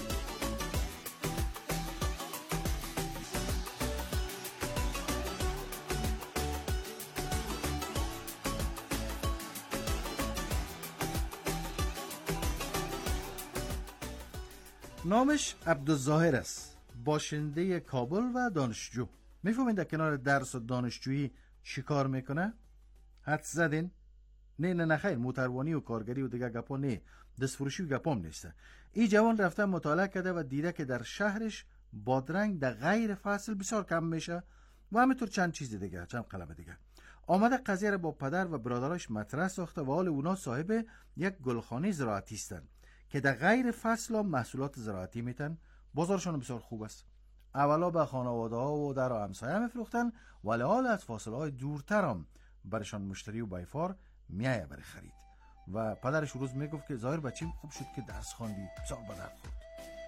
نامش عبدالظاهر است، باشنده کابل و دانشجو. میفهمین در کنار درس و دانشجویی چی کار میکنه؟ حد زدین؟ نه خیر، موتروانی و کارگری و دیگه گپا نه، دستفروشی و گپام نیسته. این جوان رفته مطالعه کرده و دیده که در شهرش بادرنگ در غیر فصل بسیار کم میشه و همینطور چند چیز دیگه، چند قلم دیگه. آمده قضیه را با پدر و برادرش مطرح ساخته و حال اونا صاحب یک گلخانه زراعتی هستن که در غیر فصل محصولات زراعتی میتن. بازارشون بسیار خوب است. اولا به خانواده ها و در همسایه میفروختن، ولی حال از فاصله های دورتر هم برشان مشتری و بایفار میایه برای خرید. و پدرش روز میگفت که ظاهر بچیم خوب شد که درس خواندی، بسیار به درد خورد.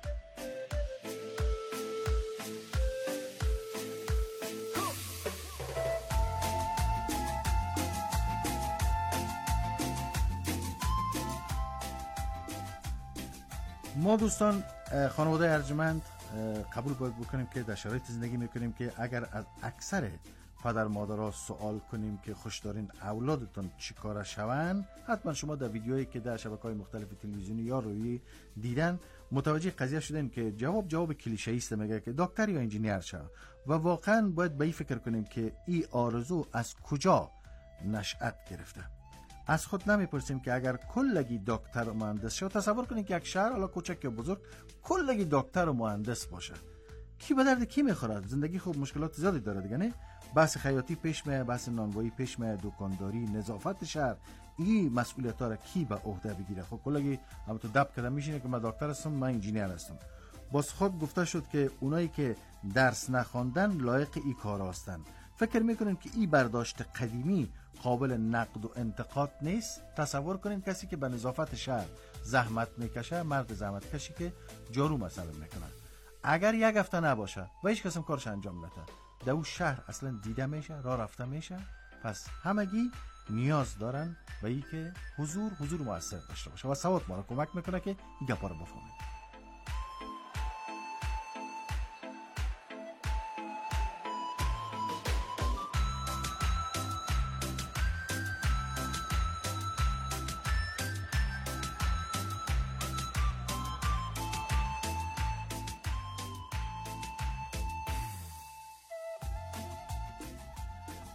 ما دوستان خانواده ارجمند قبول باید بکنیم که در شرایط زندگی میکنیم که اگر از اکثر پدر مادرها سوال کنیم که خوش دارین اولادتون چی کاره شون، حتما شما در ویدیوهایی که در شبکه‌های مختلف تلویزیونی یا رویی دیدن متوجه قضیه شدن که جواب کلیشه‌ای است، میگه که دکتر یا انجینیر شه. و واقعا باید به این فکر کنیم که این آرزو از کجا نشأت گرفته. از خود نمیپرسیم که اگر کلگی دکتر و مهندس شد، تصور کنید که یک شهر، حالا کوچک یا بزرگ، کلگی دکتر و مهندس باشه، کی به درد کی میخوره؟ زندگی خوب مشکلات زیادی داره دیگه، نه؟ بحث خیاطی پیش میاد، بحث نانوایی پیش میاد، دکانداری، نظافت شهر، این مسئولیت‌ها را کی به عهده بگیره؟ خب کلگی هم تو دب کردن میشینه که من دکتر هستم، من انجینیر هستم. باز خود گفته شد که اونایی که درس نخواندن لایق این کارا هستن. فکر میکنین که این برداشت قدیمی قابل نقد و انتقاد نیست؟ تصور کنین کسی که به نظافت شهر زحمت میکشه، مرد زحمت کشی که جارو مثلا میکنه، اگر یک هفته نباشه و هیچ کس کارش انجام نده، در اون شهر اصلا دیده میشه، راه رفته میشه. پس همگی نیاز دارن و این که حضور مؤثر داشته باشه و سواد ما را کمک میکنه که این گپا رو بفهمیم.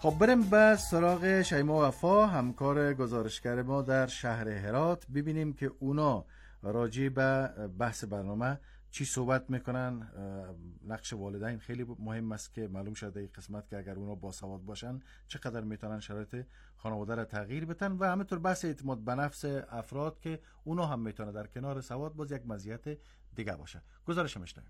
خب بریم به سراغ شیما وفا، همکار گزارشگر ما در شهر هرات، ببینیم که اونا راجع به بحث برنامه چی صحبت میکنن. نقش والدین خیلی مهم است که معلوم شده این قسمت که اگر اونا باسواد باشن چقدر میتونن شرایط خانواده را تغییر بدن و همینطور بحث اعتماد به نفس افراد که اونا هم میتونه در کنار سواد باز یک مزیت دیگه باشه. گزارش میشنویم.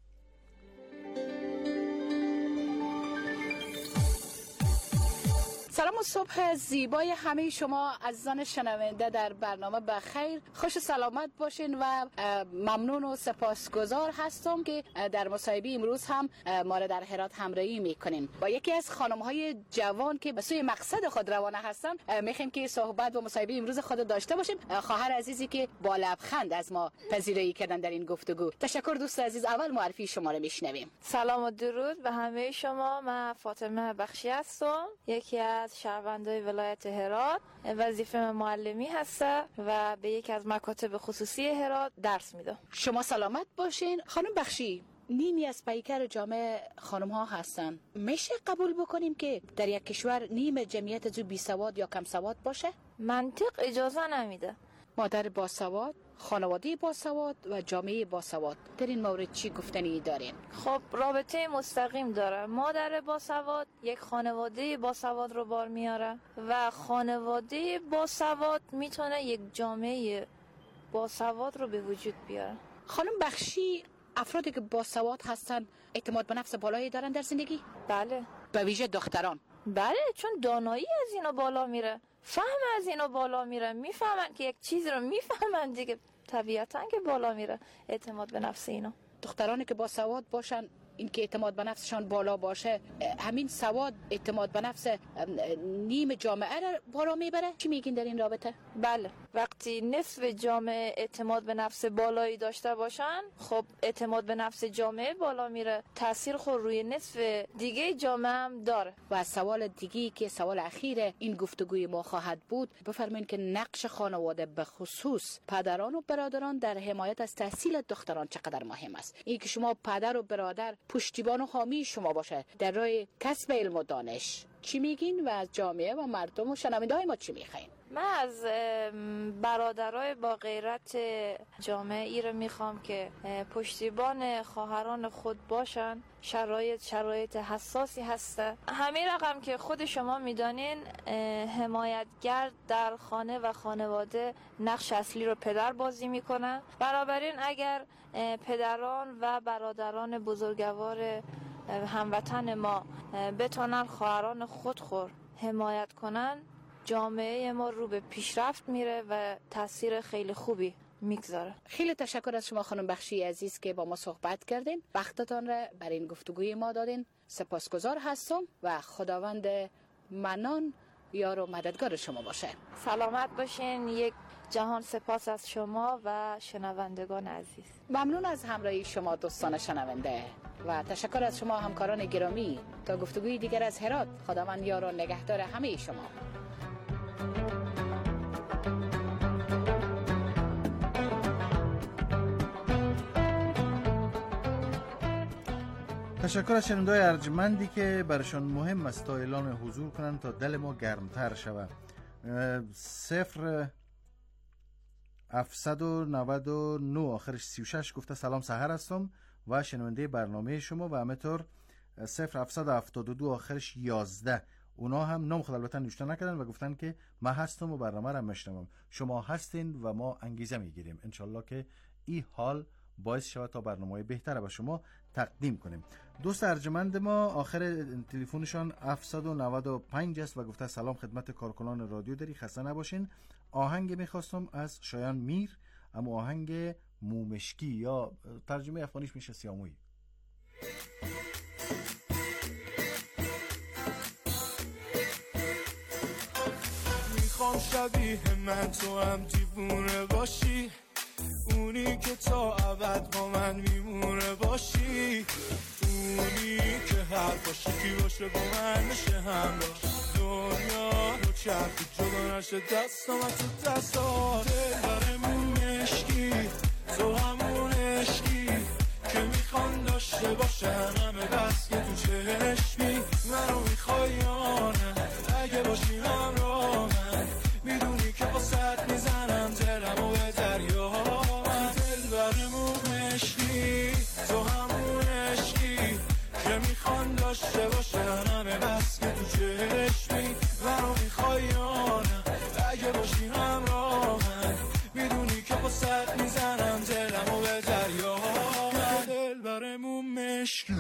سلام و صبح زیبای همه شما عزیزان شنونده در برنامه بخیر، خوش سلامت باشین و ممنون و سپاسگزار هستم که در مصاحبه امروز هم ما را در هرات همراهی میکنین. با یکی از خانم‌های جوان که به سوی مقصد خود روانه هستن میخوایم که صحبت و مصاحبه امروز خود داشته باشیم. خواهر عزیزی که با لبخند از ما پذیرایی کردن در این گفتگو. تشکر دوست عزیز. اول معرفی شما رو میشنویم. سلام و درود به همه شما. من فاطمه بخشی هستم، یکی از شهروندای ولایت هرات. وظیفه معلمی هستم و به یکی از مکاتب خصوصی هرات درس میدم. شما سلامت باشین. خانم بخشی، نیمی از پیکر جامعه خانم ها هستن. میشه قبول بکنیم که در یک کشور نیم جمعیت جو بی سواد یا کم سواد باشه؟ منطق اجازه نمیده. مادر باسواد، خانواده باسواد و جامعه باسواد، در این مورد چی گفتنی دارین؟ خب رابطه مستقیم داره. مادر باسواد یک خانواده باسواد رو بار میاره و خانواده باسواد میتونه یک جامعه باسواد رو به وجود بیاره. خانم بخشی، افرادی که باسواد هستن اعتماد به نفس بالایی دارن در زندگی؟ بله. به ویژه دختران؟ بله، چون دانایی از اینا بالا میره، فهم از اینا بالا میره، میفهمن که یک چیز رو میفهمن دیگه، طبیعتا که بالا میره اعتماد به نفس اینا. دخترانی که با سواد باشن، این که اعتماد به نفسشان بالا باشه، همین سواد اعتماد به نفس نیم جامعه رو بالا میبره. چی میگین در این رابطه؟ بله، وقتی نصف جامعه اعتماد به نفس بالایی داشته باشن، خب اعتماد به نفس جامعه بالا میره، تاثیر خود روی نصف دیگه جامعه هم داره. و سوال دیگه که سوال اخیر این گفتگوی ما خواهد بود، بفرمایید که نقش خانواده به خصوص پدران و برادران در حمایت از تحصیل دختران چقدر مهم است. این که شما پدر و برادر پشتیبان و حامی شما باشه در راه کسب علم و دانش، چی میگین و از جامعه و مردم و شنونده های ما چی میخواین؟ من از برادرای با غیرت جامعه ای رو میخوام که پشتیبان خواهران خود باشن. شرایط حساسی هسته. همین رقم که خود شما میدانین، حمایتگر در خانه و خانواده نقش اصلی رو پدر بازی میکنن. بنابراین اگر پدران و برادران بزرگوار هموطن ما بتونن خواهران خود حمایت کنن، جامعه ما رو به پیشرفت میره و تاثیر خیلی خوبی میگذاره. خیلی تشکر از شما خانم بخشی عزیز که با ما صحبت کردین، وقتتان را برای این گفتگوی ما دادین. سپاسگزار هستم و خداوند منان یار و مددگار شما باشه. سلامت باشین. یک جهان سپاس از شما و شنوندگان عزیز. ممنون از همراهی شما دوستان شنونده و تشکر از شما همکاران گرامی. تا گفتگوی دیگر از هرات، خداوند یار و نگهدار همه شما. تشکر از شنونده‌های ارجمندی که برشان مهم است تا اعلان حضور کنند تا دل ما گرمتر شود. 0799 آخرش 36 گفته سلام سحر هستم و شنونده برنامه شما، و همینطور 0772 آخرش 11 اونا هم نام خود البته نوشته نکردن و گفتن که من هستم و برنامه را میشنوم. شما هستین و ما انگیزه میگیریم انشالله که این حال باعث شود تا برنامه بهتره به شما تقدیم کنیم. دوست ارجمند ما آخر تلفنشان 795 است و گفته سلام خدمت کارکنان رادیو داری، خسته نباشین. آهنگ میخواستم از شایان میر، اما آهنگ مومشکی یا ترجمه افغانیش میشه سیامویی. میخوام شبیه من تو هم دیوونه باشی، اونی که تا ابد با من میمونه باشی، اونی که هر باشی کی باشه با من بشه همراه، دنیا رو چرخی جدا نشه دستم تو دستات. دل داره مومشکی، تو همون عشقی که میخوان داشته باشه همه بس که تو چشمی منو میخوای یا نه، مشکی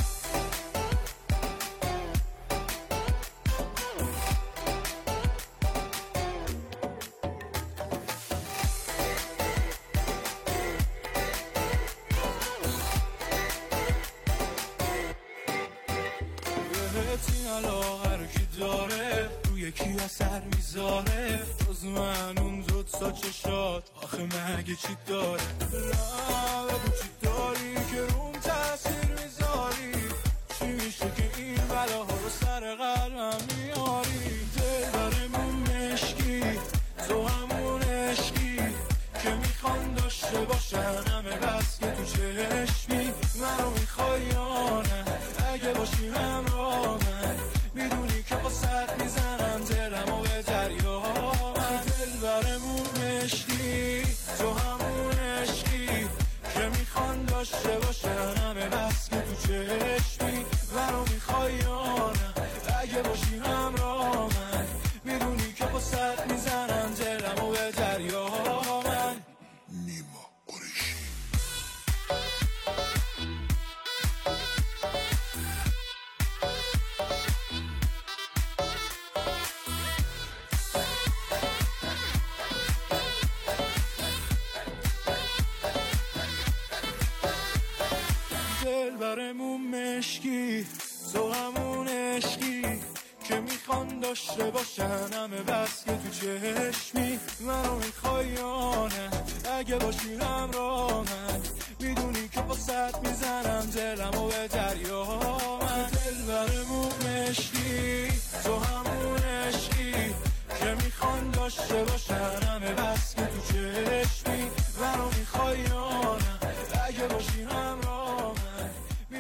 یکی اثر میذاره روز من اون دوتا چشات آخه مگه چی داره نه بگو چی داری که روم تاثیر میذاری چی میشه که این بلاها رو سر قلبم میاری دل برمون مشکی تو همون عشقی که میخوان داشته باشن همه بس که تو چشمی منو میخوای یا نه اگه باشی همراه من میدونی که با سر میزنم دلمو به دریا من دل برمون مشکی تو همون عشقی که میخوان داشته باشن همه بس که تو چشمی منو میخوای یا نه اگه باشی همراه من میدونی که با سر میزنم دلمو به دریا من نیما قریشی برمون مشکی تو همون عشقی که میخوان داشته باشن همه بس که تو چشمی منو میخوای یا نه اگه باشی همراه من میدونی که با سد میزنم دلمو به دریا من دل برمون مشکی تو همون عشقی که میخوان داشته باشن همه بس که تو چشمی منو میخوای یا نه اگه باشی همراه من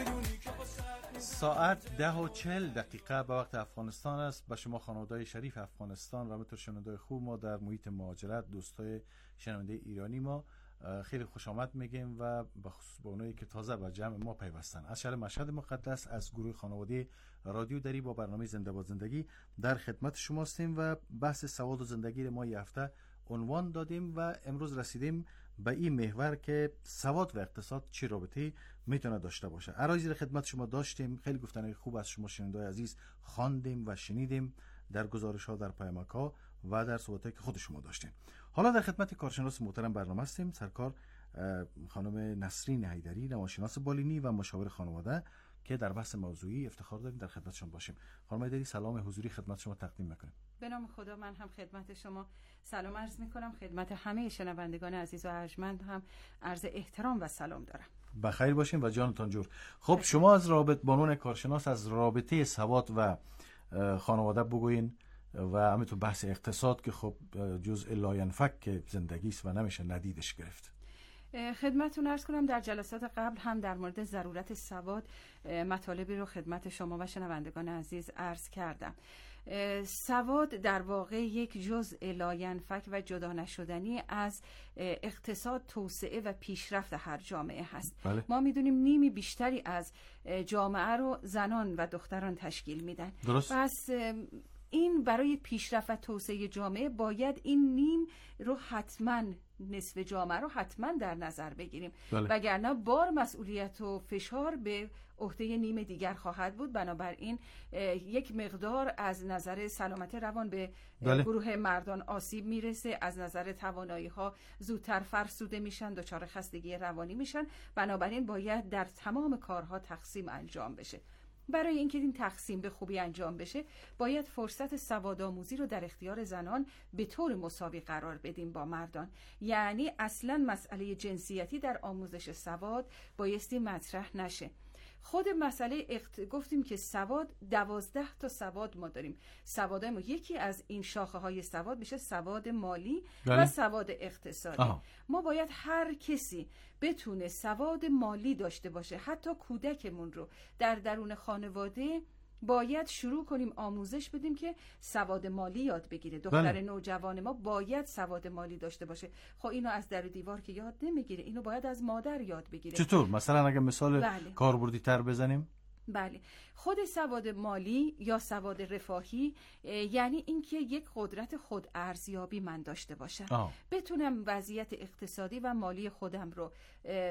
ساعت 10:40 به وقت افغانستان است. به شما خانواده‌های شریف افغانستان و همینطور شنونده‌های خوب ما در محیط مهاجرت، دوستای شنونده ایرانی ما خیلی خوش آمد میگیم و به خصوص به اونایی که تازه به جمع ما پیوستن. از شهر مشهد مقدس از گروه خانواده رادیو دری با برنامه زنده باد زندگی در خدمت شما هستیم و بحث سواد و زندگی رو ما یه هفته عنوان دادیم و امروز رسیدیم به این محور که سواد و اقتصاد چه رابطه‌ای میتونه داشته باشه. عرایضی خدمت شما داشتیم، خیلی گفتنهای خوب از شما شنونده‌های عزیز خواندیم و شنیدیم در گزارش‌ها، در پیامک‌ها و در صحبتایی که خود شما داشتین. حالا در خدمت کارشناس محترم برنامه هستیم، سرکار خانم نسرین حیدری، روانشناس بالینی و مشاور خانواده که در بحث موضوعی افتخار داریم در خدمتشون باشیم. خانم حیدری سلام حضوری خدمت شما تقدیم می‌کنیم. به نام خدا من هم خدمت شما سلام عرض می‌کنم، خدمت همه شنوندگان عزیز و ارجمند هم عرض احترام و سلام دارم. بخیر باشین و جانتان جور. خب شما از رابط بانون کارشناس از رابطه سواد و خانواده بگوین و همینطور بحث اقتصاد که خب جزء لاینفک زندگی است و نمیشه ندیدش گرفت. خدمتتون عرض کنم در جلسات قبل هم در مورد ضرورت سواد مطالبی رو خدمت شما و شنوندگان عزیز عرض کردم. سواد در واقع یک جزء لاینفک و جدا نشدنی از اقتصاد، توسعه و پیشرفت هر جامعه هست. بله. ما میدونیم نیمی بیشتری از جامعه رو زنان و دختران تشکیل میدن. درست. پس این برای پیشرفت و توسعه جامعه باید این نیم رو حتما، نصف جامعه رو حتما در نظر بگیریم. بله. وگرنه بار مسئولیت و فشار به عهده نیم دیگر خواهد بود. بنابراین یک مقدار از نظر سلامت روان به بله. گروه مردان آسیب میرسه، از نظر توانایی ها زودتر فرسوده میشن، دچار خستگی روانی میشن. بنابراین باید در تمام کارها تقسیم انجام بشه. برای اینکه این تقسیم به خوبی انجام بشه باید فرصت سوادآموزی رو در اختیار زنان به طور مساوی قرار بدیم با مردان. یعنی اصلا مسئله جنسیتی در آموزش سواد بایستی مطرح نشه. خود مسئله گفتیم که سواد 12 تا سواد ما داریم. سواد ما یکی از این شاخه های سواد میشه سواد مالی بله. و سواد اقتصادی. ما باید هر کسی بتونه سواد مالی داشته باشه. حتی کودکمون رو در درون خانواده باید شروع کنیم آموزش بدیم که سواد مالی یاد بگیره. دختر بله. نوجوان ما باید سواد مالی داشته باشه. خب اینو از در دیوار که یاد نمیگیره، اینو باید از مادر یاد بگیره. چطور؟ مثلا اگه مثال بله. کاربردی تر بزنیم؟ بله، خود سواد مالی یا سواد رفاهی یعنی اینکه یک قدرت خود ارزیابی من داشته باشم. بتونم وضعیت اقتصادی و مالی خودم رو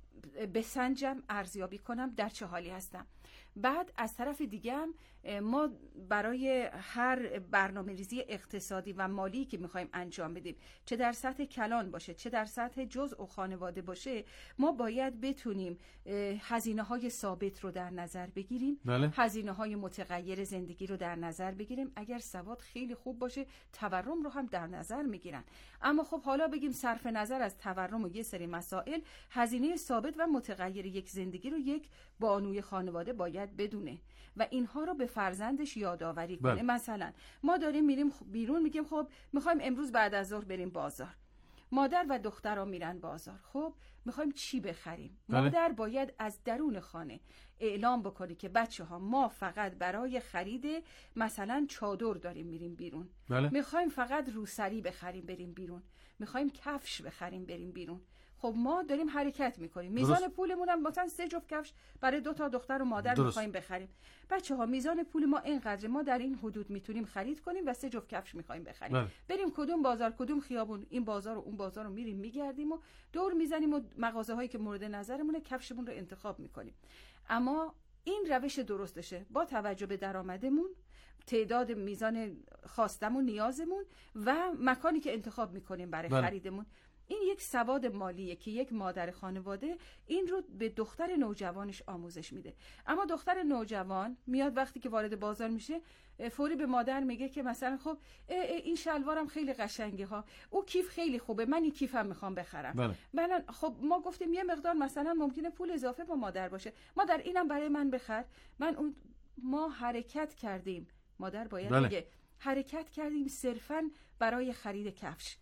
بسنجم، ارزیابی کنم در چه حالی هستم. بعد از طرف دیگه هم ما برای هر برنامه‌ریزی اقتصادی و مالی که می‌خوایم انجام بدیم، چه در سطح کلان باشه چه در سطح جزء و خانواده باشه، ما باید بتونیم هزینه‌های ثابت رو در نظر بگیریم، هزینه‌های متغیر زندگی رو در نظر بگیریم. اگر سواد خیلی خوب باشه تورم رو هم در نظر میگیرن. اما خب حالا بگیم صرف نظر از تورم و یه سری مسائل، هزینه ثابت و متغیر یک زندگی رو یک بانوی خانواده باید بدونه و اینها رو به فرزندش یادآوری کنه. مثلا ما داریم میریم بیرون، میگیم خب میخوایم امروز بعد از ظهر بریم بازار. مادر و دخترها میرن بازار. خب میخوایم چی بخریم؟ مادر باید از درون خانه اعلام بکنه که بچه‌ها ما فقط برای خرید مثلا چادر داریم میریم بیرون. میخوایم فقط روسری بخریم بریم بیرون. میخوایم کفش بخریم بریم بیرون. خب ما داریم حرکت میکنیم. میزان پولمون هم مثلا 3 جفت کفش برای 2 تا دختر و مادر میخوایم بخریم. بچه‌ها میزان پول ما اینقدر، ما در این حدود میتونیم خرید کنیم و 3 جفت کفش میخوایم بخریم. بریم کدوم بازار کدوم خیابون، این بازار و اون بازار رو میریم میگردیم و دور میزنیم و مغازه هایی که مورد نظرمونه کفشمون رو انتخاب میکنیم. اما این روش درستشه با توجه به درآمدمون، تعداد میزان خواستمون، نیازمون و مکانی که انتخاب میکنیم برای خریدمون. این یک سواد مالیه که یک مادر خانواده این رو به دختر نوجوانش آموزش میده. اما دختر نوجوان میاد وقتی که وارد بازار میشه فوری به مادر میگه که مثلا خب این شلوارم خیلی قشنگه ها، او کیف خیلی خوبه، من این کیفم میخوام بخرم. خب ما گفتیم یه مقدار مثلا ممکنه پول اضافه با مادر باشه، مادر اینم برای من بخر. ما حرکت کردیم، مادر باید بگه حرکت کردیم صرفاً برای خرید کفش.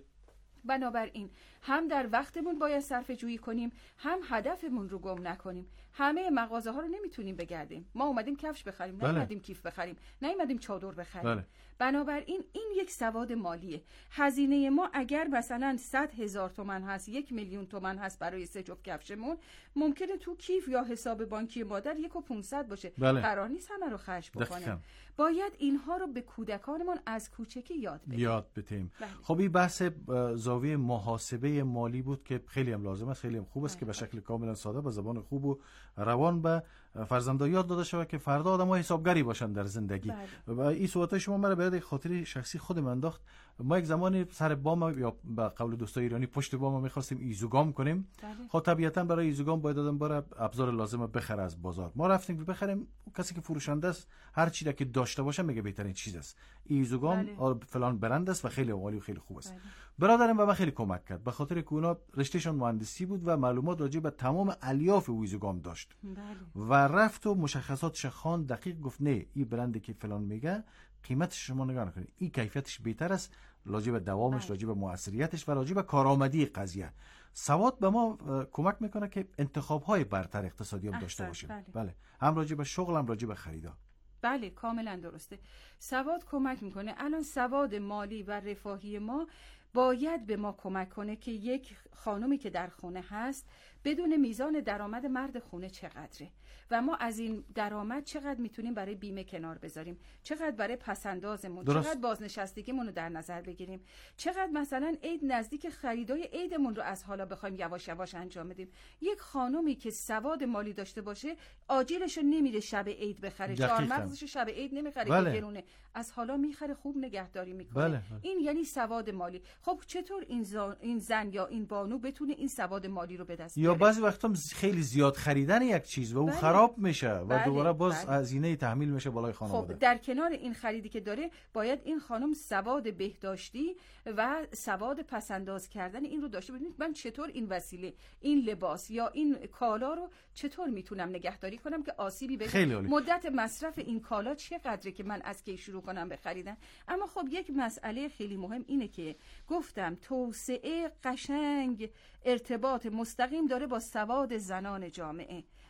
بنابراین هم در وقتمون باید صرفه جویی کنیم، هم هدفمون رو گم نکنیم. همه مغازه ها رو نمیتونیم بگردیم. ما اومدیم کفش بخریم، نه اومدیم کیف بخریم، نه اومدیم چادر بخریم. بنابراین این یک سواد مالیه. هزینه ما اگر مثلا 100,000 تومان هست، 1,000,000 تومان هست برای 3 جفت کفشمون، ممکنه تو کیف یا حساب بانکی مادر 1,500 باشه. قرار نیست همه رو خرج بکنیم. باید اینها رو به کودکانمون از کوچکی یاد بدیم. خب این بحث زاویه محاسبه مالی بود که خیلی هم لازم است، خیلی هم خوب است که به شکل کاملا ساده با زبان خوب و روان به فرزندان یاد داده شود که فردا آدم‌ها حسابگری باشن در زندگی. و این صحبت‌های شما مرا به یاد خاطر شخصی خودم انداخت. ما یک زمانی سر بام یا به قول دوستای ایرانی پشت بام می‌خواستیم ایزوگام کنیم. خب طبیعتاً برای ایزوگام باید آدم بره ابزار لازمه بخره از بازار. ما رفتیم که بخریم، کسی که فروشنده است هر چیزی که داشته باشه میگه بهترین چیز است. ایزوگام فلان برند است و خیلی عالی و خیلی خوب است. برادرم به من خیلی کمک کرد، به خاطر که اونا رشتهشون مهندسی بود و معلومات راجع به تمام الیاف ایزوگام داشت. و رفت و مشخصاتش خواند، دقیق گفت نه این برندی که فلان میگه قیمتش شما نگاه نکنید، این کیفیتش بهتر است، راجع به دوامش، راجع به موثریتش و راجع به کارآمدی قضیه. سواد به ما کمک میکنه که انتخاب‌های برتر اقتصادی هم داشته باشیم. هم راجع به شغل هم راجع به خریدا. بله کاملا درسته. سواد کمک میکنه. الان سواد مالی و رفاهی ما باید به ما کمک کنه که یک خانومی که در خونه هست بدون میزان درآمد مرد خونه چقدره و ما از این درآمد چقدر میتونیم برای بیمه کنار بذاریم، چقدر برای پسندازمون، چقدر بازنشستگیمون رو در نظر بگیریم، چقدر مثلا عید نزدیک، خریدای عیدمون رو از حالا بخوایم یواش یواش انجام بدیم. یک خانومی که سواد مالی داشته باشه آجیلش رو نمیره شب عید بخره، چهارمغزش شب عید نمیخره که گرونه، از حالا میخره خوب نگهداری میکنه. این یعنی سواد مالی. خب چطور این زن یا این بانو بتونه این سواد مالی رو به دست بیاره؟ یا بعضی وقتا خیلی زیاد خریدن یک چیز و اون خراب میشه و دوباره باز هزینه تحمیل میشه بالای خانواده. خب در کنار این خریدی که داره باید این خانم سواد بهداشتی و سواد پسنداز کردن این رو داشته باشه. من چطور این وسیله، این لباس یا این کالا رو چطور میتونم نگهداری کنم که آسیبی بشه؟ مدت مصرف این کالا چقدره که من از کی شروع کنم به خریدن؟ اما خب یک مسئله خیلی مهم اینه که گفتم توسعه قشنگ ارتباط مستقیم داره با سواد زنان جامعه.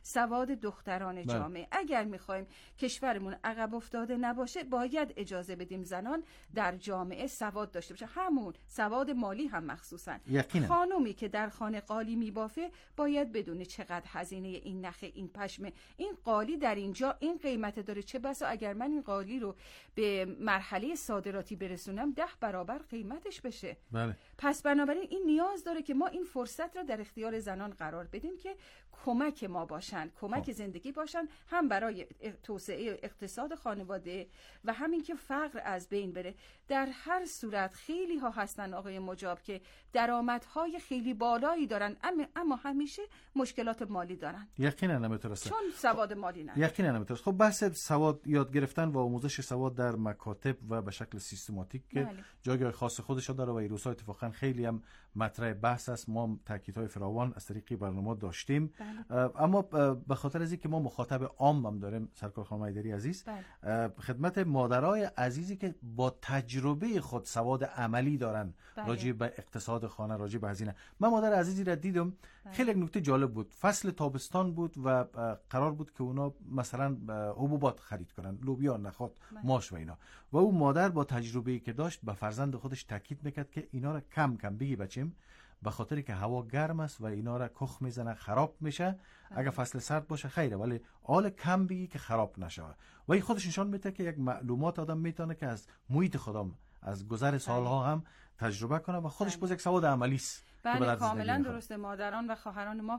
سواد دختران جامعه. اگر میخوایم کشورمون عقب افتاده نباشه باید اجازه بدیم زنان در جامعه سواد داشته باشه، همون سواد مالی هم مخصوصا. خانومی که در خانه قالی میبافه باید بدونه چقدر هزینه این نخ، این پشم، این قالی در اینجا این قیمت داره، چه بسا اگر من این قالی رو به مرحله صادراتی برسونم 10 برابر قیمتش بشه. بله. پس بنابراین این نیاز داره که ما این فرصت رو در اختیار زنان قرار بدیم که کمک ما باشن، کمک زندگی باشن، هم برای توسعه اقتصاد خانواده و همین که فقر از بین بره. در هر صورت خیلی ها هستن آقای مجاب که درآمدهای خیلی بالایی دارن اما همیشه مشکلات مالی دارن. یقینا نمیتونست، چون سواد مالی ندارن. یقینا نمیتونست. خب بحث سواد یاد گرفتن و آموزش سواد در مکاتب و به شکل سیستماتیک که جای خاص خودش داره و این روزها اتفاقا خیلی هم مطرح بحث است. ما تاکیدهای فراوان از طریق برنامه داشتیم. اما به خاطر از اینکه ما مخاطب عام هم داریم سرکار خانم حیدری عزیز، خدمت مادرای عزیزی که با تجربه خود سواد عملی دارن راجع به اقتصاد خانه، راجع به هزینه. من مادر عزیزی را دیدم، خیلی یک نکته جالب بود. فصل تابستان بود و قرار بود که اونا مثلا حبوبات خرید کنن، لوبیا، نخود، ماش و اینا، و اون مادر با تجربه‌ای که داشت به فرزند خودش تاکید میکرد که اینا را کم کم بگی بچیم، به خاطری که هوا گرم است و اینا را کخ میزنه، خراب میشه. اگر فصل سرد باشه خیره، ولی آل کم بگی که خراب نشه. و این خودش نشان میده که یک معلومات آدم میتونه که از محیط خودم از گذر سالها هم تجربه کنه و خودش باز یک سواد عملی است. بله کاملا درسته. مادران و خواهران ما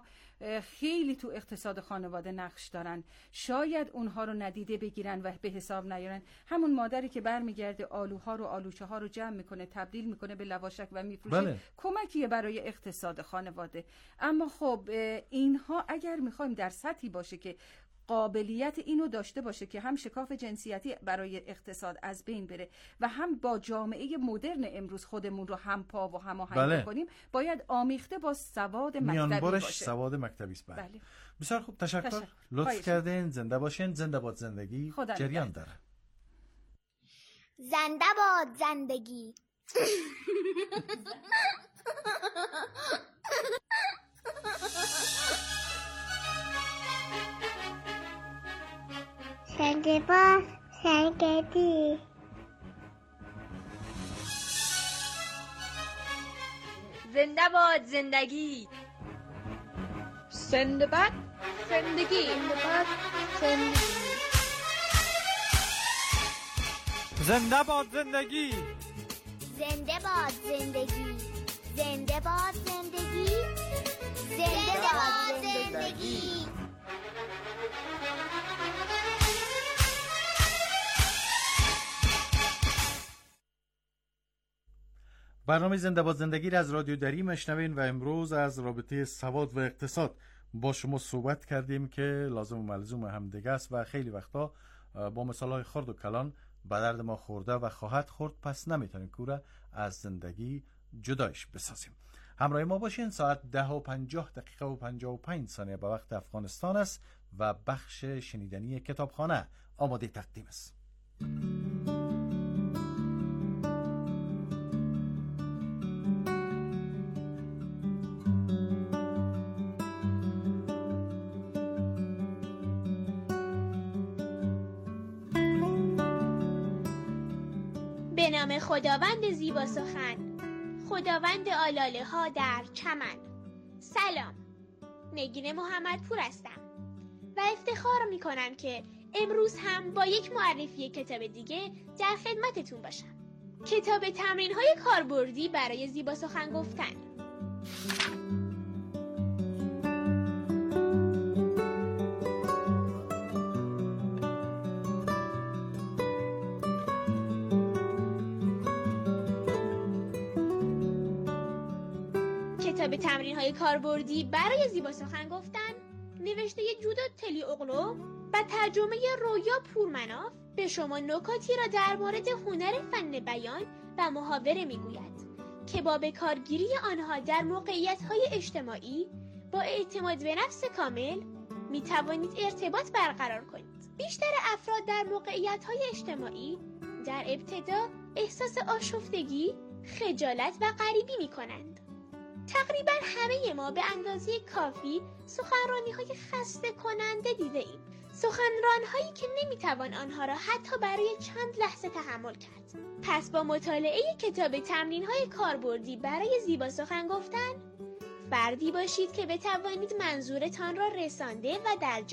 خیلی تو اقتصاد خانواده نقش دارن، شاید اونها رو ندیده بگیرن و به حساب نیارن. همون مادری که برمیگرده آلوها رو، آلوچه ها رو جمع میکنه، تبدیل میکنه به لواشک و میفروشه، کمکیه برای اقتصاد خانواده. اما خب اینها اگر میخوایم در سطحی باشه که قابلیت اینو داشته باشه که هم شکاف جنسیتی برای اقتصاد از بین بره و هم با جامعه مدرن امروز خودمون رو هم پا و هم آهنگ کنیم، باید آمیخته با سواد مکتبی باشه. سواد مکتبی است. بله. بسیار خوب، تشکر. لطف کردین. زنده باشین. زنده باد زندگی. جریان داره. زنده باد زندگی. زنده باد زندگی. زنده باد زندگی. زنده باد زندگی. زنده باد زندگی. زنده باد زندگی. زنده باد زندگی. زنده باد زندگی. برنامه زنده باد زندگی را از رادیو دری مشنوین و امروز از رابطه سواد و اقتصاد با شما صحبت کردیم که لازم و ملزوم هم دیگه است و خیلی وقتا با مثالهای خرد و کلان به درد ما خورده و خواهد خورد، پس نمیتونیم کوره از زندگی جدایش بسازیم. همراه ما باشین. ساعت 10:50 به وقت افغانستان است و بخش شنیدنی کتابخانه آماده تقدیم است. به نام خداوند زیبا سخن، خداوند آلاله ها در چمن. سلام، نگین محمدپور هستم و افتخار می کنم که امروز هم با یک معرفی کتاب دیگه در خدمتتون باشم. کتاب تمرین های کاربردی برای زیبا سخن گفتن. کتاب تمرین‌های کاربردی برای زیبا سخن گفتن نوشته جودا تلی اغلو و ترجمه رویا پورمناف به شما نکاتی را در مورد هنر فن بیان و محاوره میگوید که با به کارگیری آنها در موقعیت‌های اجتماعی با اعتماد به نفس کامل می توانید ارتباط برقرار کنید. بیشتر افراد در موقعیت‌های اجتماعی در ابتدا احساس آشفتگی، خجالت و غریبی می کنند. تقریبا همه ما به اندازه کافی سخنرانی‌های خسته کننده دیده ایم. سخنران‌هایی که نمیتوان آنها را حتی برای چند لحظه تحمل کرد. پس با مطالعه کتاب تمرین‌های کاربردی برای زیبا سخن گفتن، فردی باشید که بتوانید منظورتان را رسانده و در